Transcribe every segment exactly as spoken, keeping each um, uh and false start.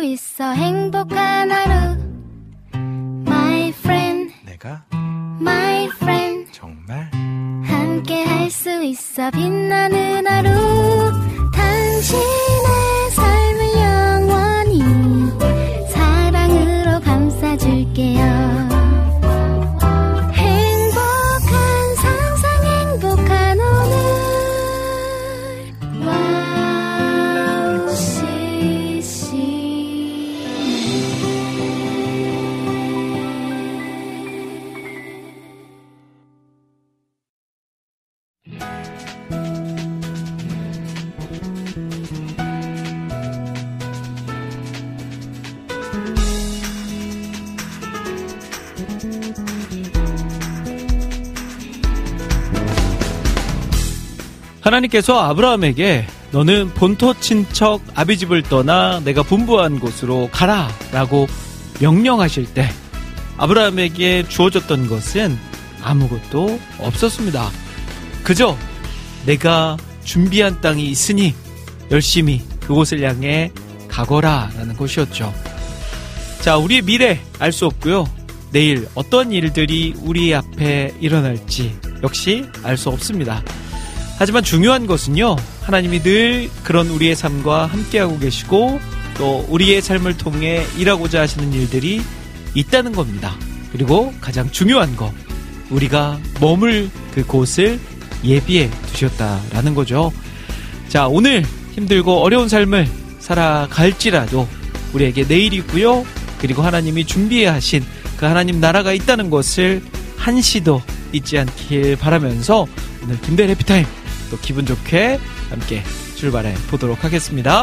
있어 행복한 하루 My friend 내가 My friend 정말 함께 할 수 있어 빛나는 하루 당신의 삶을 영원히 사랑으로 감싸줄게요 하나님께서 아브라함에게 너는 본토 친척 아비집을 떠나 내가 분부한 곳으로 가라 라고 명령하실 때 아브라함에게 주어졌던 것은 아무것도 없었습니다. 그저 내가 준비한 땅이 있으니 열심히 그곳을 향해 가거라 라는 것이었죠. 자, 우리의 미래 알 수 없고요. 내일 어떤 일들이 우리 앞에 일어날지 역시 알 수 없습니다. 하지만 중요한 것은요, 하나님이 늘 그런 우리의 삶과 함께하고 계시고 또 우리의 삶을 통해 일하고자 하시는 일들이 있다는 겁니다. 그리고 가장 중요한 거, 우리가 머물 그곳을 예비해 두셨다라는 거죠. 자, 오늘 힘들고 어려운 삶을 살아갈지라도 우리에게 내일이 있고요. 그리고 하나님이 준비해 하신 그 하나님 나라가 있다는 것을 한시도 잊지 않길 바라면서 오늘 김대일 해피타임 또 기분 좋게 함께 출발해 보도록 하겠습니다.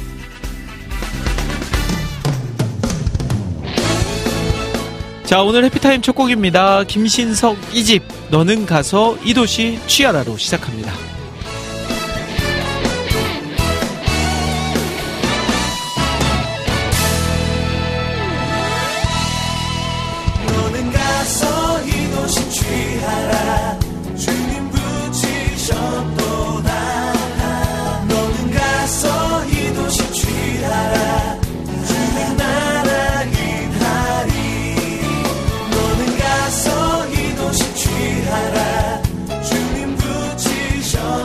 자, 오늘 해피타임 첫 곡입니다. 김신석 이집 너는 가서 이 도시 취하라로 시작합니다. 너는 가서 이 도시 취하라 주님 붙이셨도다 너는 가서 이 도시 취하라 주의 나라 인하리 너는 가서 이 도시 취하라 주님 붙이셨도다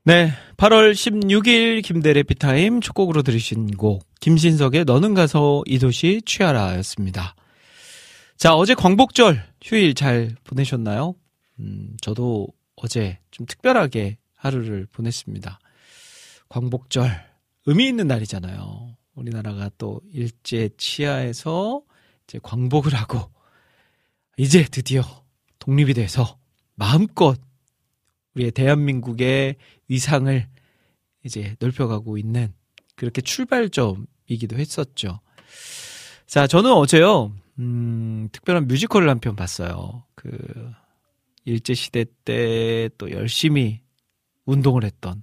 네, 팔월 십육일 김대래 피타임 첫 곡으로 들으신 곡 김신석의 너는 가서 이 도시 취하라 였습니다. 자, 어제 광복절 휴일 잘 보내셨나요? 음, 저도 어제 좀 특별하게 하루를 보냈습니다. 광복절 의미 있는 날이잖아요. 우리나라가 또 일제 치하에서 이제 광복을 하고 이제 드디어 독립이 돼서 마음껏 우리의 대한민국의 위상을 이제 넓혀가고 있는 그렇게 출발점이기도 했었죠. 자, 저는 어제요, 음, 특별한 뮤지컬을 한 편 봤어요. 그, 일제시대 때 또 열심히 운동을 했던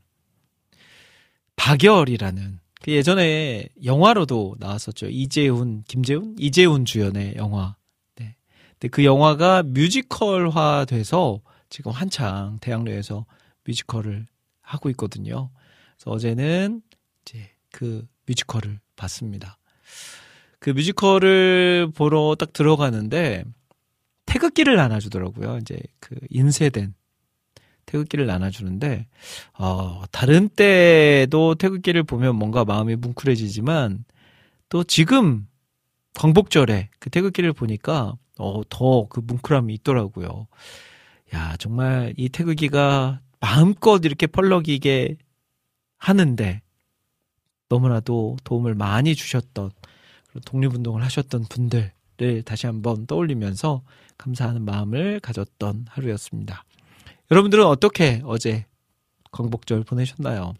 박열이라는 그 예전에 영화로도 나왔었죠. 이재훈, 김재훈? 이재훈 주연의 영화. 네. 근데 그 영화가 뮤지컬화 돼서 지금 한창 대학로에서 뮤지컬을 하고 있거든요. 그래서 어제는 이제 그 뮤지컬을 봤습니다. 그 뮤지컬을 보러 딱 들어가는데 태극기를 나눠주더라고요. 이제 그 인쇄된 태극기를 나눠주는데, 어, 다른 때도 태극기를 보면 뭔가 마음이 뭉클해지지만 또 지금 광복절에 그 태극기를 보니까 어, 더 그 뭉클함이 있더라고요. 야, 정말 이 태극기가 마음껏 이렇게 펄럭이게 하는데 너무나도 도움을 많이 주셨던 그런 독립운동을 하셨던 분들을 다시 한번 떠올리면서 감사하는 마음을 가졌던 하루였습니다. 여러분들은 어떻게 어제 광복절 보내셨나요?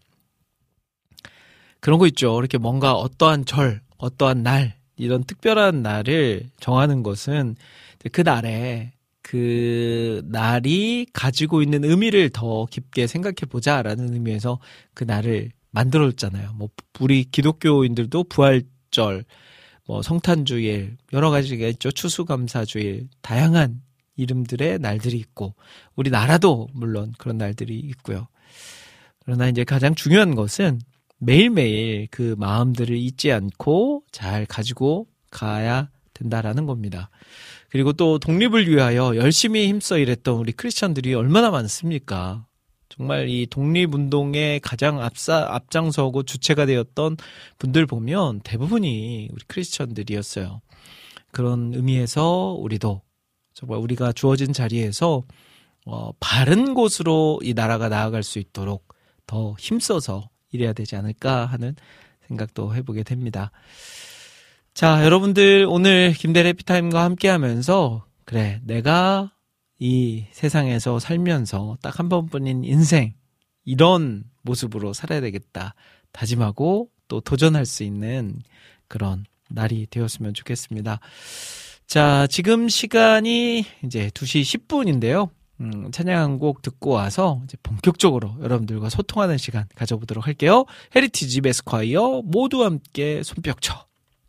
그런 거 있죠. 이렇게 뭔가 어떠한 절, 어떠한 날, 이런 특별한 날을 정하는 것은 그 날에 그 날이 가지고 있는 의미를 더 깊게 생각해 보자라는 의미에서 그 날을 만들었잖아요. 뭐 우리 기독교인들도 부활절, 뭐 성탄주일, 여러 가지가 있죠. 추수감사주일, 다양한 이름들의 날들이 있고 우리나라도 물론 그런 날들이 있고요. 그러나 이제 가장 중요한 것은 매일매일 그 마음들을 잊지 않고 잘 가지고 가야 된다라는 겁니다. 그리고 또 독립을 위하여 열심히 힘써 일했던 우리 크리스천들이 얼마나 많습니까? 정말 이 독립운동에 가장 앞사, 앞장서고 주체가 되었던 분들 보면 대부분이 우리 크리스천들이었어요. 그런 의미에서 우리도 정말 우리가 주어진 자리에서 어, 바른 곳으로 이 나라가 나아갈 수 있도록 더 힘써서 일해야 되지 않을까 하는 생각도 해보게 됩니다. 자, 여러분들 오늘 김대래 해피타임과 함께 하면서 그래, 내가 이 세상에서 살면서 딱 한 번뿐인 인생 이런 모습으로 살아야 되겠다 다짐하고 또 도전할 수 있는 그런 날이 되었으면 좋겠습니다. 자, 지금 시간이 이제 두 시 십 분인데요. 음, 찬양 한 곡 듣고 와서 이제 본격적으로 여러분들과 소통하는 시간 가져보도록 할게요. 헤리티지 베스콰이어 모두 함께 손뼉 쳐.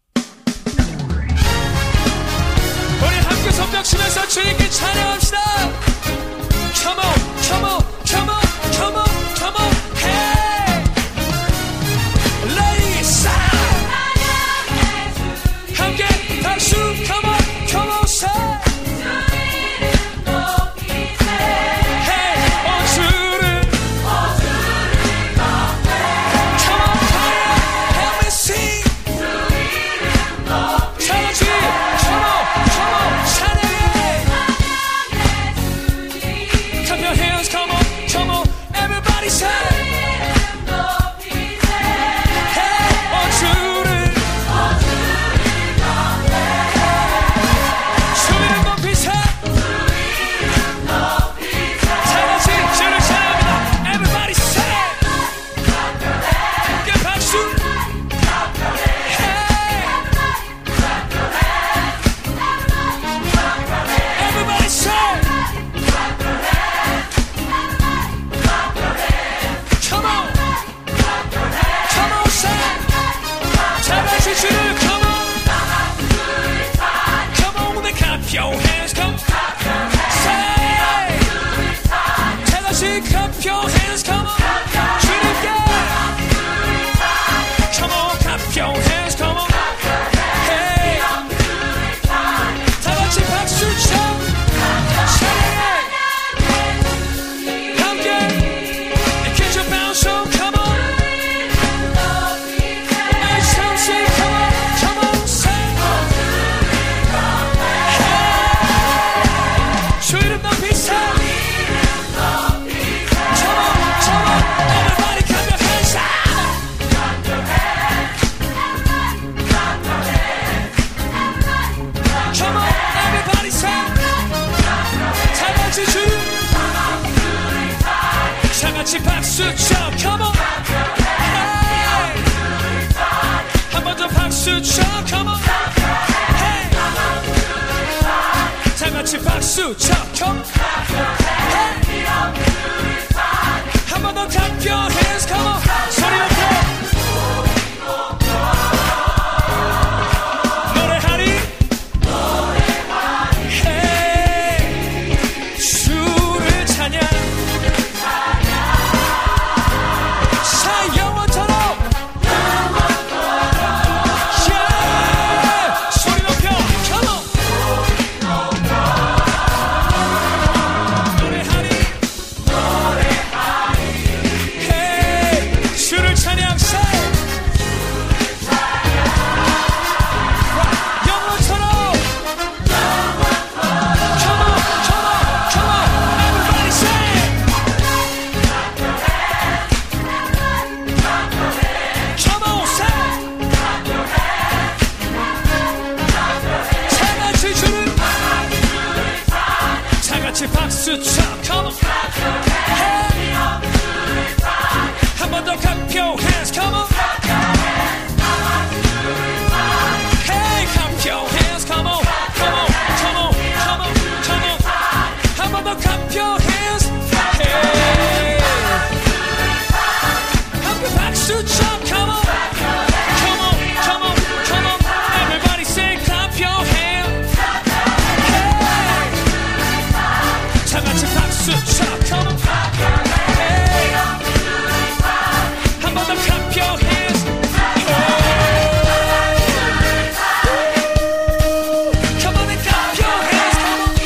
우리 함께 손뼉 치면서 주님께 찬양합시다. Come on, come on, come on, come on, come on, hey! Ladies, 함께 박수, come on, come on, say! Everybody 박수 쳐 come on hey. 한 번 더 박수 쳐 come on hey. 다 같이 박수 쳐 come on hey. 한 번 더 clap your hands come on 소리 높여 박수 쳐 come on hey. 한 번 더 clap your hands come on hey clap your hands come on come on come on come on come on 한 번 더 clap your hands hey 함께 박수 쳐 come on come on come on come on everybody say clap your hands 다 같이 박수 쳐 come on hey. 한 번 더 clap your hands hey. come on and clap your hands come on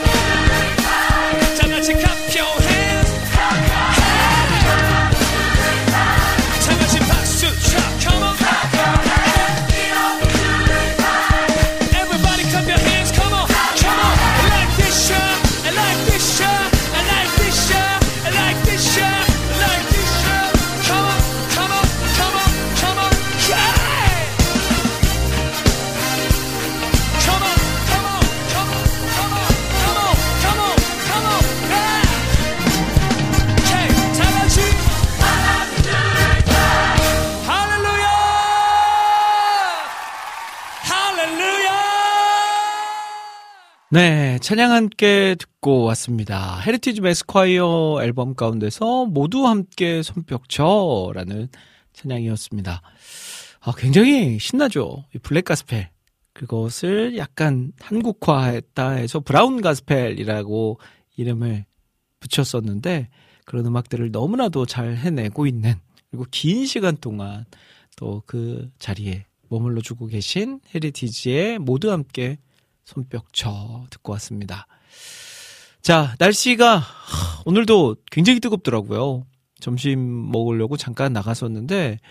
다 같이 clap your hands hey. 다 같이 박수 쳐 come on hey. everybody clap your hands come on come on I like this shot I like this shot I like this shot I like this shot I like this shot come on come on come on come on yeah come on come on come on come on come on come on come on yeah okay 다 같이 할렐루야 할렐루야 네, 찬양 함께 듣고 왔습니다. 헤리티지 매스콰이어 앨범 가운데서 모두 함께 손뼉쳐라는 찬양이었습니다. 아, 굉장히 신나죠. 이 블랙 가스펠. 그것을 약간 한국화했다 해서 브라운 가스펠이라고 이름을 붙였었는데 그런 음악들을 너무나도 잘 해내고 있는 그리고 긴 시간 동안 또 그 자리에 머물러 주고 계신 헤리티지의 모두 함께 손뼉쳐 듣고 왔습니다. 자, 날씨가 하, 오늘도 굉장히 뜨겁더라고요. 점심 먹으려고 잠깐 나갔었는데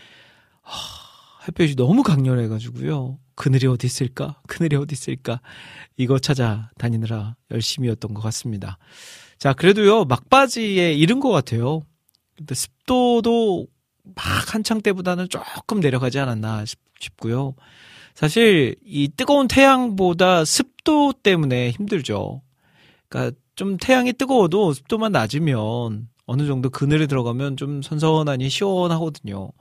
하, 햇볕이 너무 강렬해가지고요. 그늘이 어디 있을까? 그늘이 어디 있을까? 이거 찾아다니느라 열심히였던 것 같습니다. 자, 그래도요. 막바지에 이른 것 같아요. 근데 습도도 막 한창 때보다는 조금 내려가지 않았나 싶고요. 사실 이 뜨거운 태양보다 습도 때문에 힘들죠. 그러니까 좀 태양이 뜨거워도 습도만 낮으면 어느 정도 그늘에 들어가면 좀 선선하니 시원하거든요.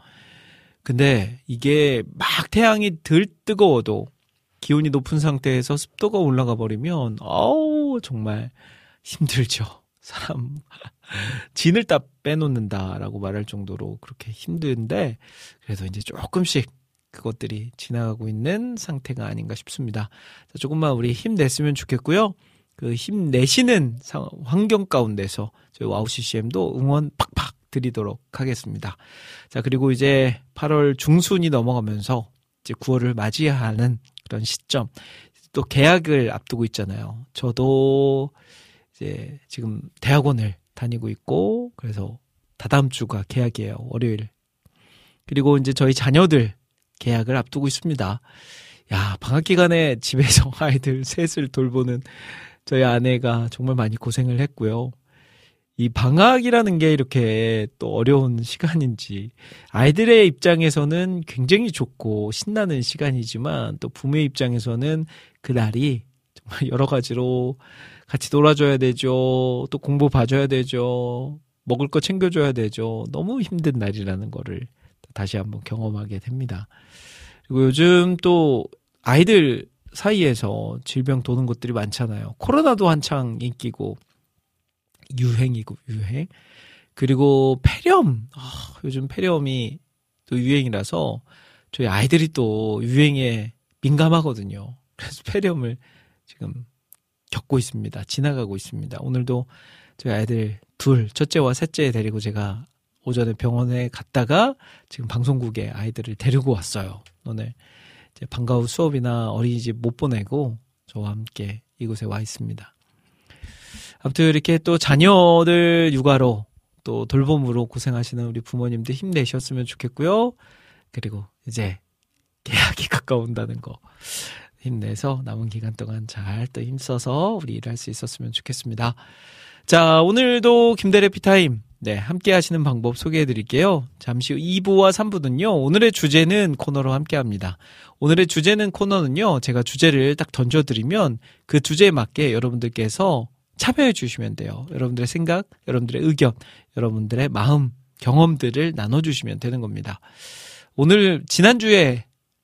근데 이게 막 태양이 덜 뜨거워도 기온이 높은 상태에서 습도가 올라가 버리면 아우 정말 힘들죠. 사람 진을 다 빼놓는다라고 말할 정도로 그렇게 힘든데 그래도 이제 조금씩 그것들이 지나가고 있는 상태가 아닌가 싶습니다. 자, 조금만 우리 힘냈으면 좋겠고요. 그 힘내시는 상, 환경 가운데서 저희 와우 씨씨엠도 응원 팍팍 드리도록 하겠습니다. 자, 그리고 이제 팔월 중순이 넘어가면서 이제 구월을 맞이하는 그런 시점. 또 개학을 앞두고 있잖아요. 저도 이제 지금 대학원을 다니고 있고 그래서 다다음 주가 개학이에요. 월요일. 그리고 이제 저희 자녀들 개학을 앞두고 있습니다. 야, 방학 기간에 집에서 아이들 셋을 돌보는 저희 아내가 정말 많이 고생을 했고요. 이 방학이라는 게 이렇게 또 어려운 시간인지 아이들의 입장에서는 굉장히 좋고 신나는 시간이지만 또 부모의 입장에서는 그날이 정말 여러 가지로 같이 놀아줘야 되죠. 또 공부 봐줘야 되죠. 먹을 거 챙겨줘야 되죠. 너무 힘든 날이라는 거를 다시 한번 경험하게 됩니다. 그리고 요즘 또 아이들 사이에서 질병 도는 것들이 많잖아요. 코로나도 한창 인기고 유행이고 유행. 그리고 폐렴. 아, 요즘 폐렴이 또 유행이라서 저희 아이들이 또 유행에 민감하거든요. 그래서 폐렴을 지금 겪고 있습니다. 지나가고 있습니다. 오늘도 저희 아이들 둘, 첫째와 셋째 데리고 제가 오전에 병원에 갔다가 지금 방송국에 아이들을 데리고 왔어요. 오늘 이제 방과 후 수업이나 어린이집 못 보내고 저와 함께 이곳에 와 있습니다. 아무튼 이렇게 또 자녀들 육아로 또 돌봄으로 고생하시는 우리 부모님들 힘내셨으면 좋겠고요. 그리고 이제 개학이 가까운다는 거 힘내서 남은 기간 동안 잘 또 힘써서 우리 일할 수 있었으면 좋겠습니다. 자, 오늘도 김대래 피타임 네, 함께 하시는 방법 소개해 드릴게요. 잠시 후 이 부와 삼 부는요. 오늘의 주제는 코너로 함께 합니다. 오늘의 주제는 코너는요. 제가 주제를 딱 던져 드리면 그 주제에 맞게 여러분들께서 참여해 주시면 돼요. 여러분들의 생각, 여러분들의 의견, 여러분들의 마음, 경험들을 나눠 주시면 되는 겁니다. 오늘 지난주에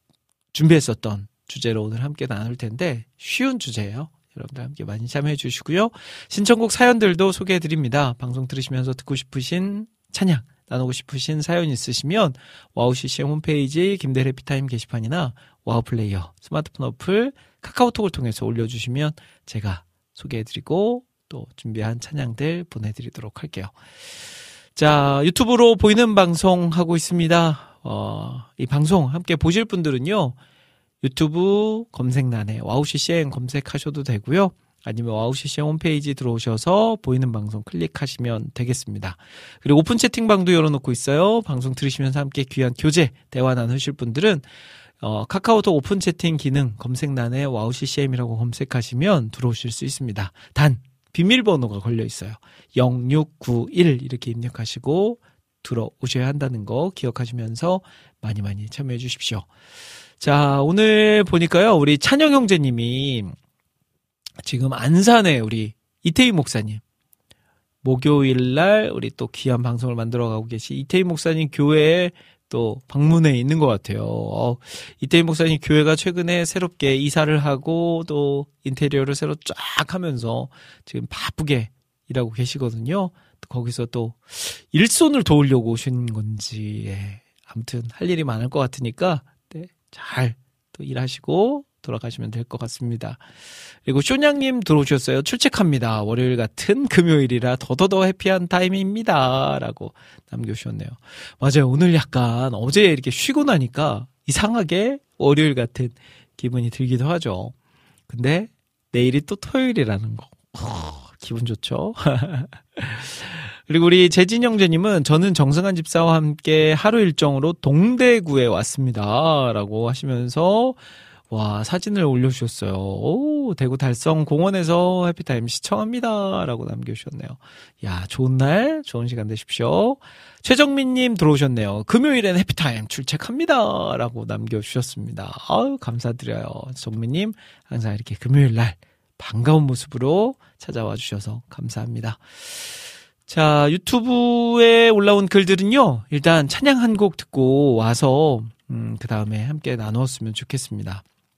준비했었던 주제로 오늘 함께 나눌 텐데 쉬운 주제예요. 여러분들 함께 많이 참여해 주시고요. 신청곡 사연들도 소개해 드립니다. 방송 들으시면서 듣고 싶으신 찬양, 나누고 싶으신 사연 있으시면 와우 씨씨엠 홈페이지 김대래 피타임 게시판이나 와우 플레이어 스마트폰 어플 카카오톡을 통해서 올려주시면 제가 소개해 드리고 또 준비한 찬양들 보내드리도록 할게요. 자, 유튜브로 보이는 방송 하고 있습니다. 어, 이 방송 함께 보실 분들은요. 유튜브 검색란에 와우 씨씨엠 검색하셔도 되고요. 아니면 와우 씨씨엠 홈페이지 들어오셔서 보이는 방송 클릭하시면 되겠습니다. 그리고 오픈 채팅방도 열어놓고 있어요. 방송 들으시면서 함께 귀한 교재, 대화 나누실 분들은 어, 카카오톡 오픈 채팅 기능 검색란에 와우 씨씨엠이라고 검색하시면 들어오실 수 있습니다. 단 비밀번호가 걸려 있어요. 영육구일 이렇게 입력하시고 들어오셔야 한다는 거 기억하시면서 많이 많이 참여해 주십시오. 자, 오늘 보니까요, 우리 찬영 형제님이 지금 안산에 우리 이태희 목사님, 목요일 날 우리 또 귀한 방송을 만들어 가고 계신 이태희 목사님 교회에 또 방문해 있는 것 같아요. 어, 이태희 목사님 교회가 최근에 새롭게 이사를 하고 또 인테리어를 새로 쫙 하면서 지금 바쁘게 일하고 계시거든요. 거기서 또 일손을 도우려고 오신 건지, 예. 아무튼 할 일이 많을 것 같으니까 네, 잘 또 일하시고 돌아가시면 될 것 같습니다. 그리고 쇼냥님 들어오셨어요. 출첵합니다. 월요일 같은 금요일이라 더더더 해피한 타임입니다. 라고 남겨주셨네요. 맞아요. 오늘 약간 어제 이렇게 쉬고 나니까 이상하게 월요일 같은 기분이 들기도 하죠. 근데 내일이 또 토요일이라는 거. 어, 기분 좋죠? 그리고 우리 재진영재님은 저는 정승환 집사와 함께 하루 일정으로 동대구에 왔습니다. 라고 하시면서 와, 사진을 올려주셨어요. 오, 대구 달성 공원에서 해피타임 시청합니다. 라고 남겨주셨네요. 야, 좋은 날, 좋은 시간 되십시오. 최정민님 들어오셨네요. 금요일엔 해피타임 출첵합니다. 라고 남겨주셨습니다. 아유, 감사드려요. 정민님, 항상 이렇게 금요일 날 반가운 모습으로 찾아와 주셔서 감사합니다. 자, 유튜브에 올라온 글들은요, 일단 찬양 한 곡 듣고 와서, 음, 그 다음에 함께 나누었으면 좋겠습니다.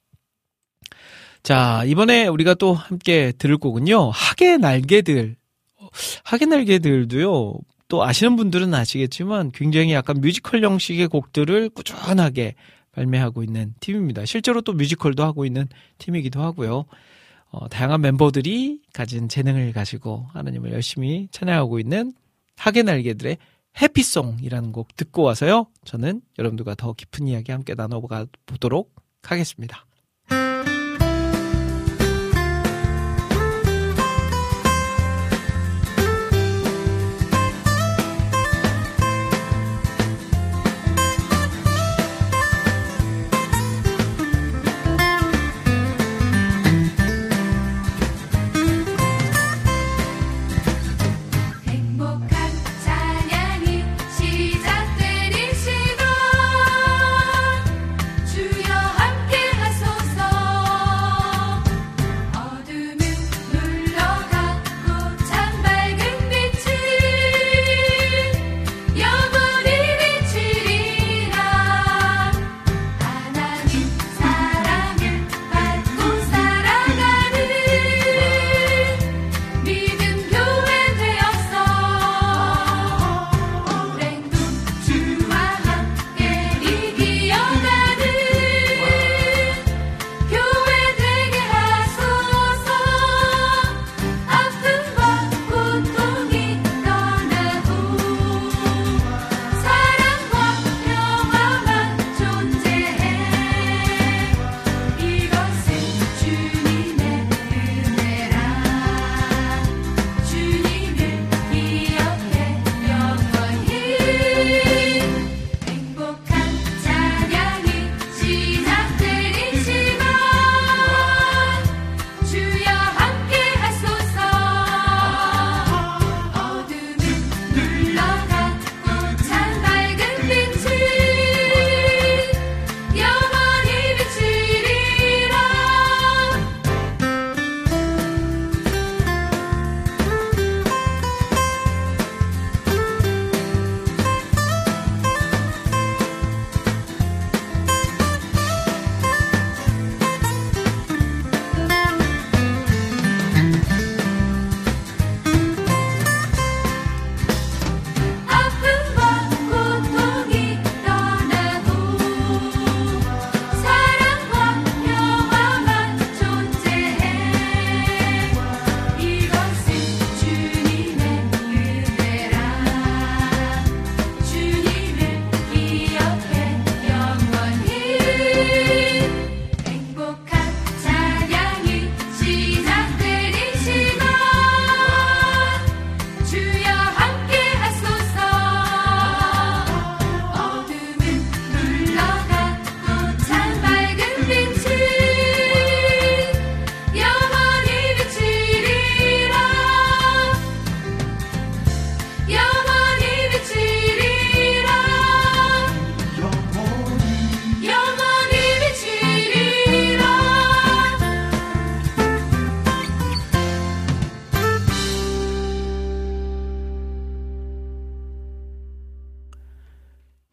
자, 이번에 우리가 또 함께 들을 곡은요, 학의 날개들. 학의 날개들도요, 또 아시는 분들은 아시겠지만 굉장히 약간 뮤지컬 형식의 곡들을 꾸준하게 발매하고 있는 팀입니다. 실제로 또 뮤지컬도 하고 있는 팀이기도 하고요. 어, 다양한 멤버들이 가진 재능을 가지고 하나님을 열심히 찬양하고 있는 학의 날개들의 해피송이라는 곡 듣고 와서요. 저는 여러분들과 더 깊은 이야기 함께 나눠보도록 하겠습니다. 주여 함께 하소서.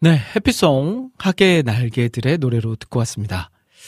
네, 해피송 하계 날개들의 노래로 듣고 왔습니다.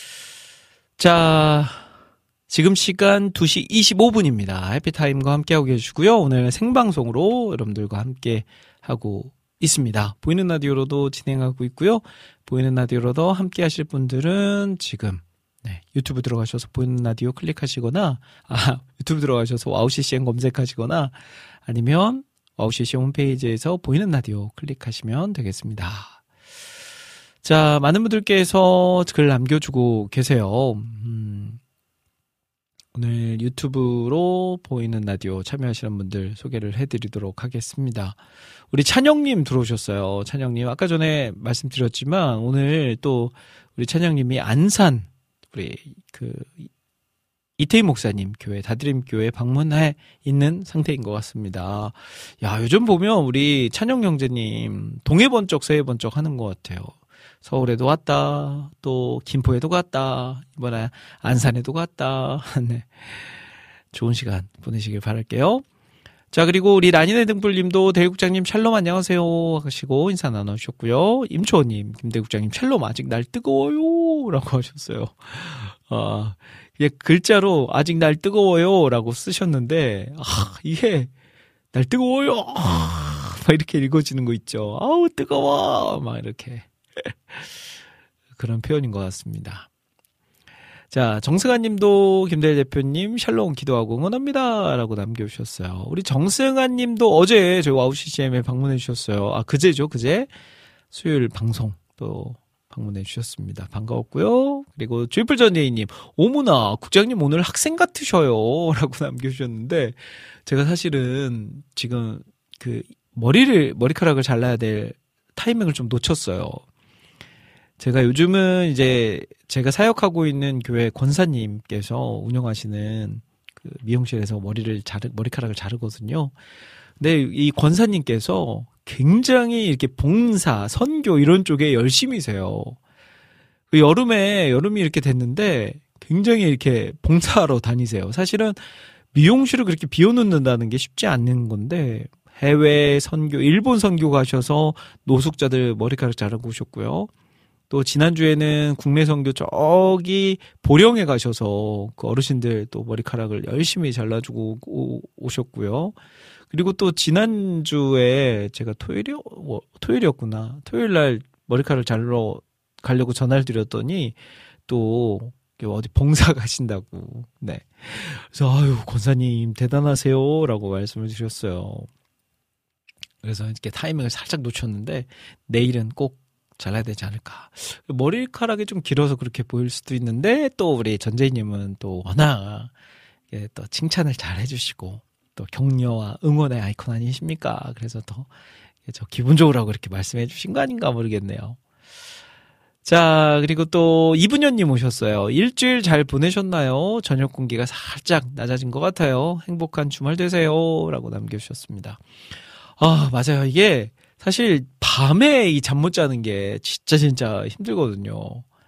자, 지금 시간 두 시 이십오 분입니다. 해피타임과 함께하고 계시고요. 오늘 생방송으로 여러분들과 함께하고 있습니다. 보이는 라디오로도 진행하고 있고요. 보이는 라디오로도 함께하실 분들은 지금 네, 유튜브 들어가셔서 보이는 라디오 클릭하시거나 아, 유튜브 들어가셔서 와우 씨씨엔 검색하시거나 아니면 와우 씨씨 홈페이지에서 보이는 라디오 클릭하시면 되겠습니다. 자, 많은 분들께서 글 남겨주고 계세요. 음, 오늘 유튜브로 보이는 라디오 참여하시는 분들 소개를 해드리도록 하겠습니다. 우리 찬영님 들어오셨어요. 찬영님, 아까 전에 말씀드렸지만 오늘 또 우리 찬영님이 안산 우리 그 이태희 목사님 교회 다드림 교회 방문해 있는 상태인 것 같습니다. 야, 요즘 보면 우리 찬영 형제님 동해 번쩍 서해 번쩍 하는 것 같아요. 서울에도 갔다, 또 김포에도 갔다, 이번에 안산에도 갔다. 네, 좋은 시간 보내시길 바랄게요. 자, 그리고 우리 라니네 등불님도 대국장님 샬롬 안녕하세요 하시고 인사 나눠주셨고요. 임초원님, 김대국장님 샬롬 아직 날 뜨거워요 라고 하셨어요. 아, 이게 글자로 아직 날 뜨거워요 라고 쓰셨는데, 아, 이게 날 뜨거워요 아, 막 이렇게 읽어지는 거 있죠. 아우 뜨거워 막 이렇게 그런 표현인 것 같습니다. 자, 정승환 님도 김대일 대표님 샬롬 기도하고 응원합니다 라고 남겨주셨어요. 우리 정승환 님도 어제 저희 와우 씨씨엠에 방문해 주셨어요. 아, 그제죠, 그제 수요일 방송 또 방문해 주셨습니다. 반가웠고요. 그리고 주이플전예이님, 오무나 국장님 오늘 학생 같으셔요 라고 남겨주셨는데, 제가 사실은 지금 그 머리를 머리카락을 잘라야 될 타이밍을 좀 놓쳤어요. 제가 요즘은 이제 제가 사역하고 있는 교회 권사님께서 운영하시는 그 미용실에서 머리를 자르 머리카락을 자르거든요. 근데 이 권사님께서 굉장히 이렇게 봉사, 선교 이런 쪽에 열심히세요. 그 여름에 여름이 이렇게 됐는데 굉장히 이렇게 봉사하러 다니세요. 사실은 미용실을 그렇게 비워놓는다는 게 쉽지 않는 건데 해외 선교, 일본 선교 가셔서 노숙자들 머리카락 자르고 오셨고요. 또 지난주에는 국내 선교 저기 보령에 가셔서 그 어르신들 또 머리카락을 열심히 잘라주고 오, 오셨고요. 그리고 또 지난주에 제가 토요일이, 뭐, 토요일이었구나. 토요일 날 머리카락을 자르러 가려고 전화를 드렸더니 또 어디 봉사 가신다고. 네. 그래서 아유, 권사님 대단하세요 라고 말씀을 주셨어요. 그래서 이렇게 타이밍을 살짝 놓쳤는데 내일은 꼭 잘라야 되지 않을까. 머리카락이 좀 길어서 그렇게 보일 수도 있는데 또 우리 전재희님은 또 워낙 또 칭찬을 잘 해주시고 또 격려와 응원의 아이콘 아니십니까? 그래서 더 저 기분 좋으라고 이렇게 말씀해 주신 거 아닌가 모르겠네요. 자, 그리고 또 이분현님 오셨어요. 일주일 잘 보내셨나요? 저녁 공기가 살짝 낮아진 것 같아요. 행복한 주말 되세요 라고 남겨주셨습니다. 아, 맞아요. 이게 사실 밤에 이 잠 못 자는 게 진짜 진짜 힘들거든요.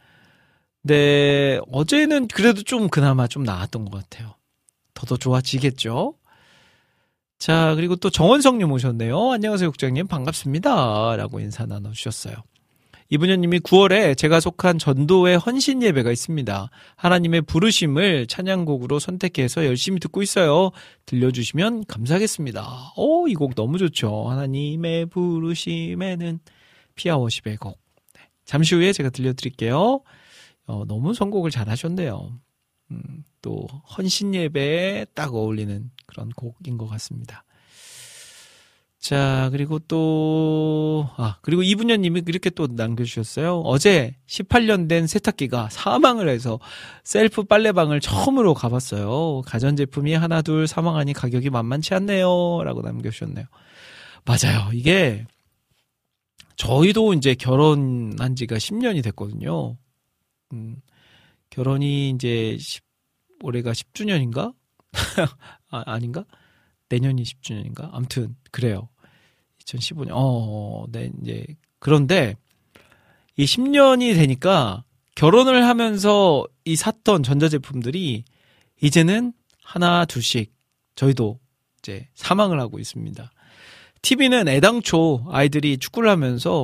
근데 어제는 그래도 좀 그나마 좀 나았던 것 같아요. 더더 좋아지겠죠? 자, 그리고 또 정원성님 오셨네요. 안녕하세요, 국장님. 반갑습니다. 라고 인사 나눠주셨어요. 이분현님이 구월에 제가 속한 전도회 헌신 예배가 있습니다. 하나님의 부르심을 찬양곡으로 선택해서 열심히 듣고 있어요. 들려주시면 감사하겠습니다. 오, 이 곡 너무 좋죠. 하나님의 부르심에는 피아 워십의 곡. 네, 잠시 후에 제가 들려드릴게요. 어, 너무 선곡을 잘 하셨네요. 음, 또 헌신 예배에 딱 어울리는 그런 곡인 것 같습니다. 자, 그리고 또, 아, 그리고 이분현님이 이렇게 또 남겨주셨어요. 어제 십팔 년 된 세탁기가 사망을 해서 셀프 빨래방을 처음으로 가봤어요. 가전제품이 하나, 둘 사망하니 가격이 만만치 않네요. 라고 남겨주셨네요. 맞아요. 이게, 저희도 이제 결혼한 지가 십 년이 됐거든요. 음, 결혼이 이제 십, 올해가 십 주년인가? 아, 아닌가? 내년이 십 주년인가? 아무튼 그래요. 이천십오 년. 어, 네, 이제 그런데 이 십 년이 되니까 결혼을 하면서 이 샀던 전자제품들이 이제는 하나 둘씩 저희도 이제 사망을 하고 있습니다. 티비는 애당초 아이들이 축구를 하면서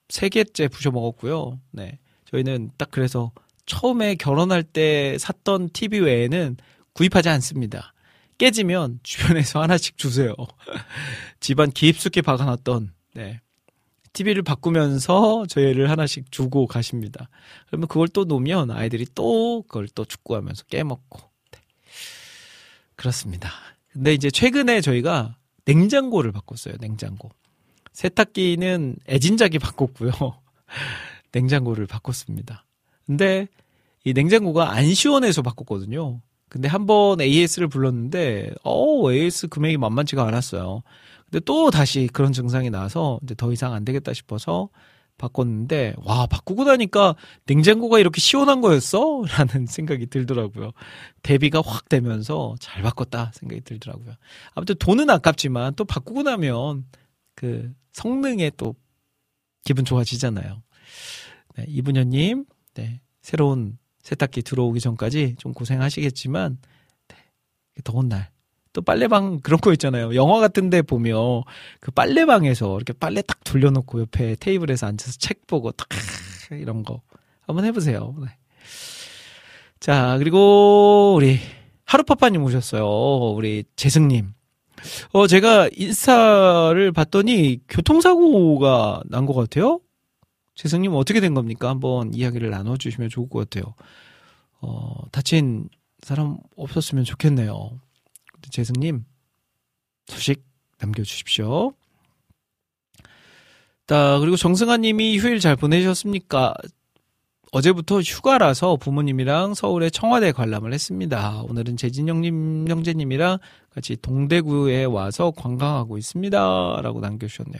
세 개째 부셔 먹었고요. 네. 저희는 딱 그래서 처음에 결혼할 때 샀던 티비 외에는 구입하지 않습니다. 깨지면 주변에서 하나씩 주세요. 집안 깊숙이 박아놨던, 네. 티비를 바꾸면서 저희를 하나씩 주고 가십니다. 그러면 그걸 또 놓으면 아이들이 또 그걸 또 축구하면서 깨먹고. 네. 그렇습니다. 근데 이제 최근에 저희가 냉장고를 바꿨어요. 냉장고. 세탁기는 애진작이 바꿨고요. 냉장고를 바꿨습니다. 근데 이 냉장고가 안 시원해서 바꿨거든요. 근데 한번 에이에스를 불렀는데 어 에이에스 금액이 만만치가 않았어요. 근데 또 다시 그런 증상이 나서 이제 더 이상 안 되겠다 싶어서 바꿨는데 와 바꾸고 나니까 냉장고가 이렇게 시원한 거였어? 라는 생각이 들더라고요. 대비가 확 되면서 잘 바꿨다 생각이 들더라고요. 아무튼 돈은 아깝지만 또 바꾸고 나면 그 성능에 또 기분 좋아지잖아요. 네, 이분녀님 네, 새로운 세탁기 들어오기 전까지 좀 고생하시겠지만 네, 더운 날 또 빨래방 그런 거 있잖아요. 영화 같은 데 보면 그 빨래방에서 이렇게 빨래 딱 돌려놓고 옆에 테이블에서 앉아서 책 보고 딱 이런 거 한번 해보세요. 네. 자 그리고 우리 하루파파님 오셨어요. 우리 재승님. 어 제가 인스타를 봤더니 교통사고가 난 것 같아요. 재승님 어떻게 된 겁니까? 한번 이야기를 나눠주시면 좋을 것 같아요. 어 다친 사람 없었으면 좋겠네요. 재승님 소식 남겨주십시오. 자 그리고 정승아님이 휴일 잘 보내셨습니까? 어제부터 휴가라서 부모님이랑 서울의 청와대 관람을 했습니다. 오늘은 재진영님 형제님이랑 같이 동대구에 와서 관광하고 있습니다. 라고 남겨주셨네요.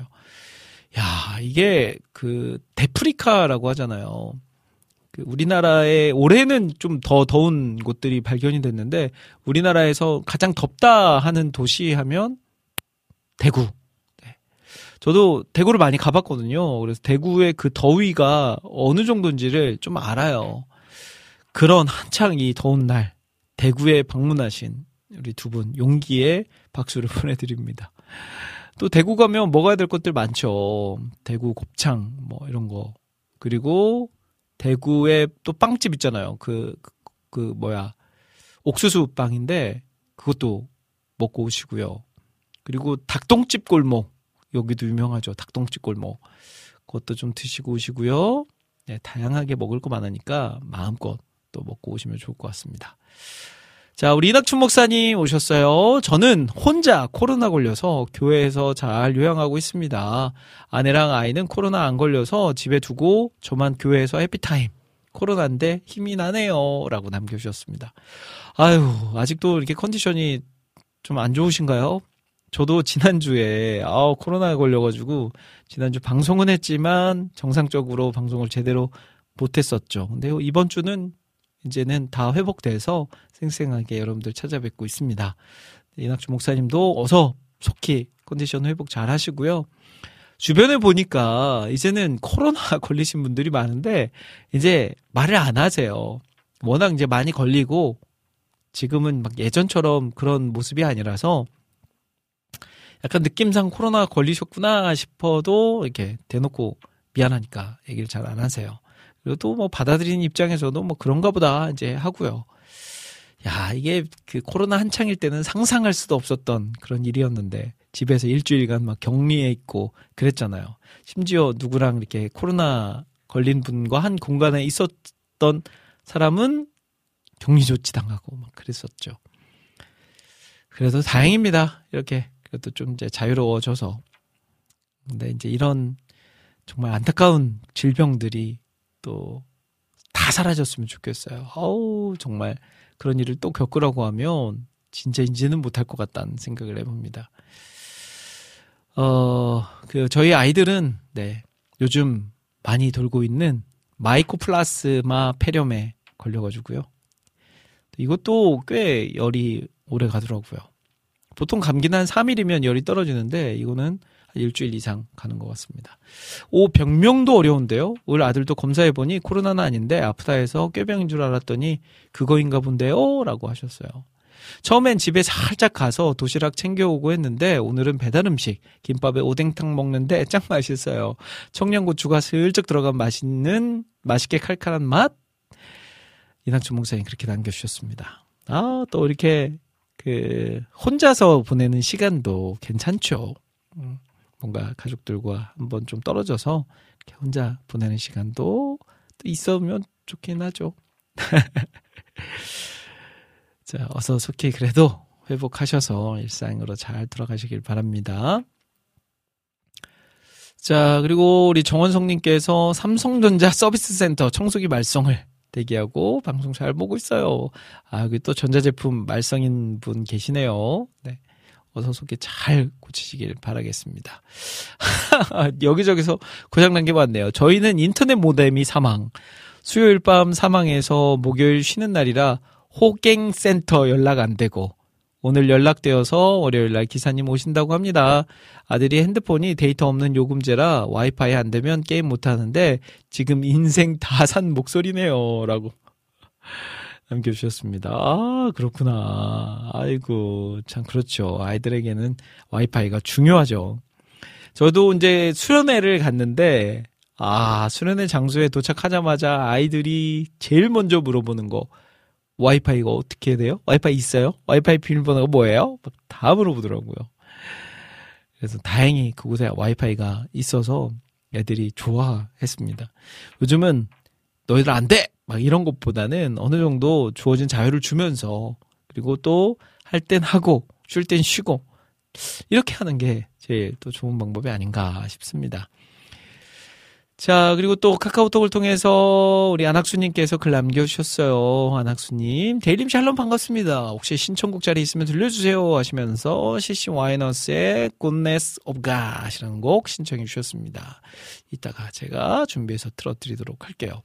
야 이게 그 데프리카라고 하잖아요. 그 우리나라에 올해는 좀 더 더운 곳들이 발견이 됐는데 우리나라에서 가장 덥다 하는 도시 하면 대구. 네. 저도 대구를 많이 가봤거든요. 그래서 대구의 그 더위가 어느 정도인지를 좀 알아요. 그런 한창 이 더운 날 대구에 방문하신 우리 두 분 용기에 박수를 보내드립니다. 또 대구 가면 먹어야 될 것들 많죠. 대구 곱창 뭐 이런 거 그리고 대구에 또 빵집 있잖아요. 그, 그, 그, 뭐야. 옥수수 빵인데, 그것도 먹고 오시고요. 그리고 닭똥집 골목. 여기도 유명하죠. 닭똥집 골목. 그것도 좀 드시고 오시고요. 네, 다양하게 먹을 거 많으니까 마음껏 또 먹고 오시면 좋을 것 같습니다. 자, 우리 이낙춘 목사님 오셨어요. 저는 혼자 코로나 걸려서 교회에서 잘 요양하고 있습니다. 아내랑 아이는 코로나 안 걸려서 집에 두고 저만 교회에서 해피타임. 코로나인데 힘이 나네요. 라고 남겨주셨습니다. 아유, 아직도 이렇게 컨디션이 좀 안 좋으신가요? 저도 지난주에 아 코로나에 걸려가지고 지난주 방송은 했지만 정상적으로 방송을 제대로 못했었죠. 근데 이번 주는 이제는 다 회복돼서 생생하게 여러분들 찾아뵙고 있습니다. 이낙주 목사님도 어서 속히 컨디션 회복 잘 하시고요. 주변에 보니까 이제는 코로나 걸리신 분들이 많은데 이제 말을 안 하세요. 워낙 이제 많이 걸리고 지금은 막 예전처럼 그런 모습이 아니라서 약간 느낌상 코로나 걸리셨구나 싶어도 이렇게 대놓고 미안하니까 얘기를 잘 안 하세요. 그리고 또 뭐 받아들이는 입장에서도 뭐 그런가 보다 이제 하고요. 야, 이게 그 코로나 한창일 때는 상상할 수도 없었던 그런 일이었는데 집에서 일주일간 막 격리해 있고 그랬잖아요. 심지어 누구랑 이렇게 코로나 걸린 분과 한 공간에 있었던 사람은 격리 조치 당하고 막 그랬었죠. 그래도 다행입니다. 이렇게 그래도 좀 이제 자유로워져서. 근데 이제 이런 정말 안타까운 질병들이 또 다 사라졌으면 좋겠어요. 아우 정말 그런 일을 또 겪으라고 하면 진짜 이제는 못할 것 같다는 생각을 해봅니다. 어, 그 저희 아이들은 네 요즘 많이 돌고 있는 마이코플라스마 폐렴에 걸려가지고요. 이것도 꽤 열이 오래 가더라고요. 보통 감기는 한 삼 일이면 열이 떨어지는데 이거는 한 일주일 이상 가는 것 같습니다. 오, 병명도 어려운데요. 우리 아들도 검사해보니 코로나는 아닌데 아프다 해서 꾀병인 줄 알았더니 그거인가 본데요? 라고 하셨어요. 처음엔 집에 살짝 가서 도시락 챙겨오고 했는데 오늘은 배달 음식, 김밥에 오뎅탕 먹는데 짱 맛있어요. 청양고추가 슬쩍 들어간 맛있는, 맛있게 칼칼한 맛? 이낙준 목사님 그렇게 남겨주셨습니다. 아, 또 이렇게 그 혼자서 보내는 시간도 괜찮죠. 음, 뭔가 가족들과 한번 좀 떨어져서 이렇게 혼자 보내는 시간도 또 있으면 좋긴 하죠. 자, 어서 속히 그래도 회복하셔서 일상으로 잘 돌아가시길 바랍니다. 자, 그리고 우리 정원성님께서 삼성전자 서비스센터 청소기 말썽을 대기하고 방송 잘 보고 있어요. 아, 여기 또 전자제품 말썽인 분 계시네요. 네. 어서 속히 잘 고치시길 바라겠습니다. 여기저기서 고장난 게 많네요. 저희는 인터넷 모뎀이 사망. 수요일 밤 사망해서 목요일 쉬는 날이라 호갱센터 연락 안 되고 오늘 연락되어서 월요일 날 기사님 오신다고 합니다. 아들이 핸드폰이 데이터 없는 요금제라 와이파이 안 되면 게임 못 하는데 지금 인생 다 산 목소리네요. 라고 남겨주셨습니다. 아, 그렇구나. 아이고, 참 그렇죠. 아이들에게는 와이파이가 중요하죠. 저도 이제 수련회를 갔는데 아, 수련회 장소에 도착하자마자 아이들이 제일 먼저 물어보는 거 와이파이가 어떻게 해야 돼요? 와이파이 있어요? 와이파이 비밀번호가 뭐예요? 다 물어보더라고요. 그래서 다행히 그곳에 와이파이가 있어서 애들이 좋아했습니다. 요즘은 너희들 안 돼! 막 이런 것보다는 어느 정도 주어진 자유를 주면서 그리고 또 할 땐 하고 쉴 땐 쉬고 이렇게 하는 게 제일 또 좋은 방법이 아닌가 싶습니다. 자, 그리고 또 카카오톡을 통해서 우리 안학수님께서 글 남겨주셨어요. 안학수님, 데일림 샬롬 반갑습니다. 혹시 신청곡 자리 있으면 들려주세요 하시면서 씨씨 와이너스의 Goodness of God이라는 곡 신청해 주셨습니다. 이따가 제가 준비해서 틀어드리도록 할게요.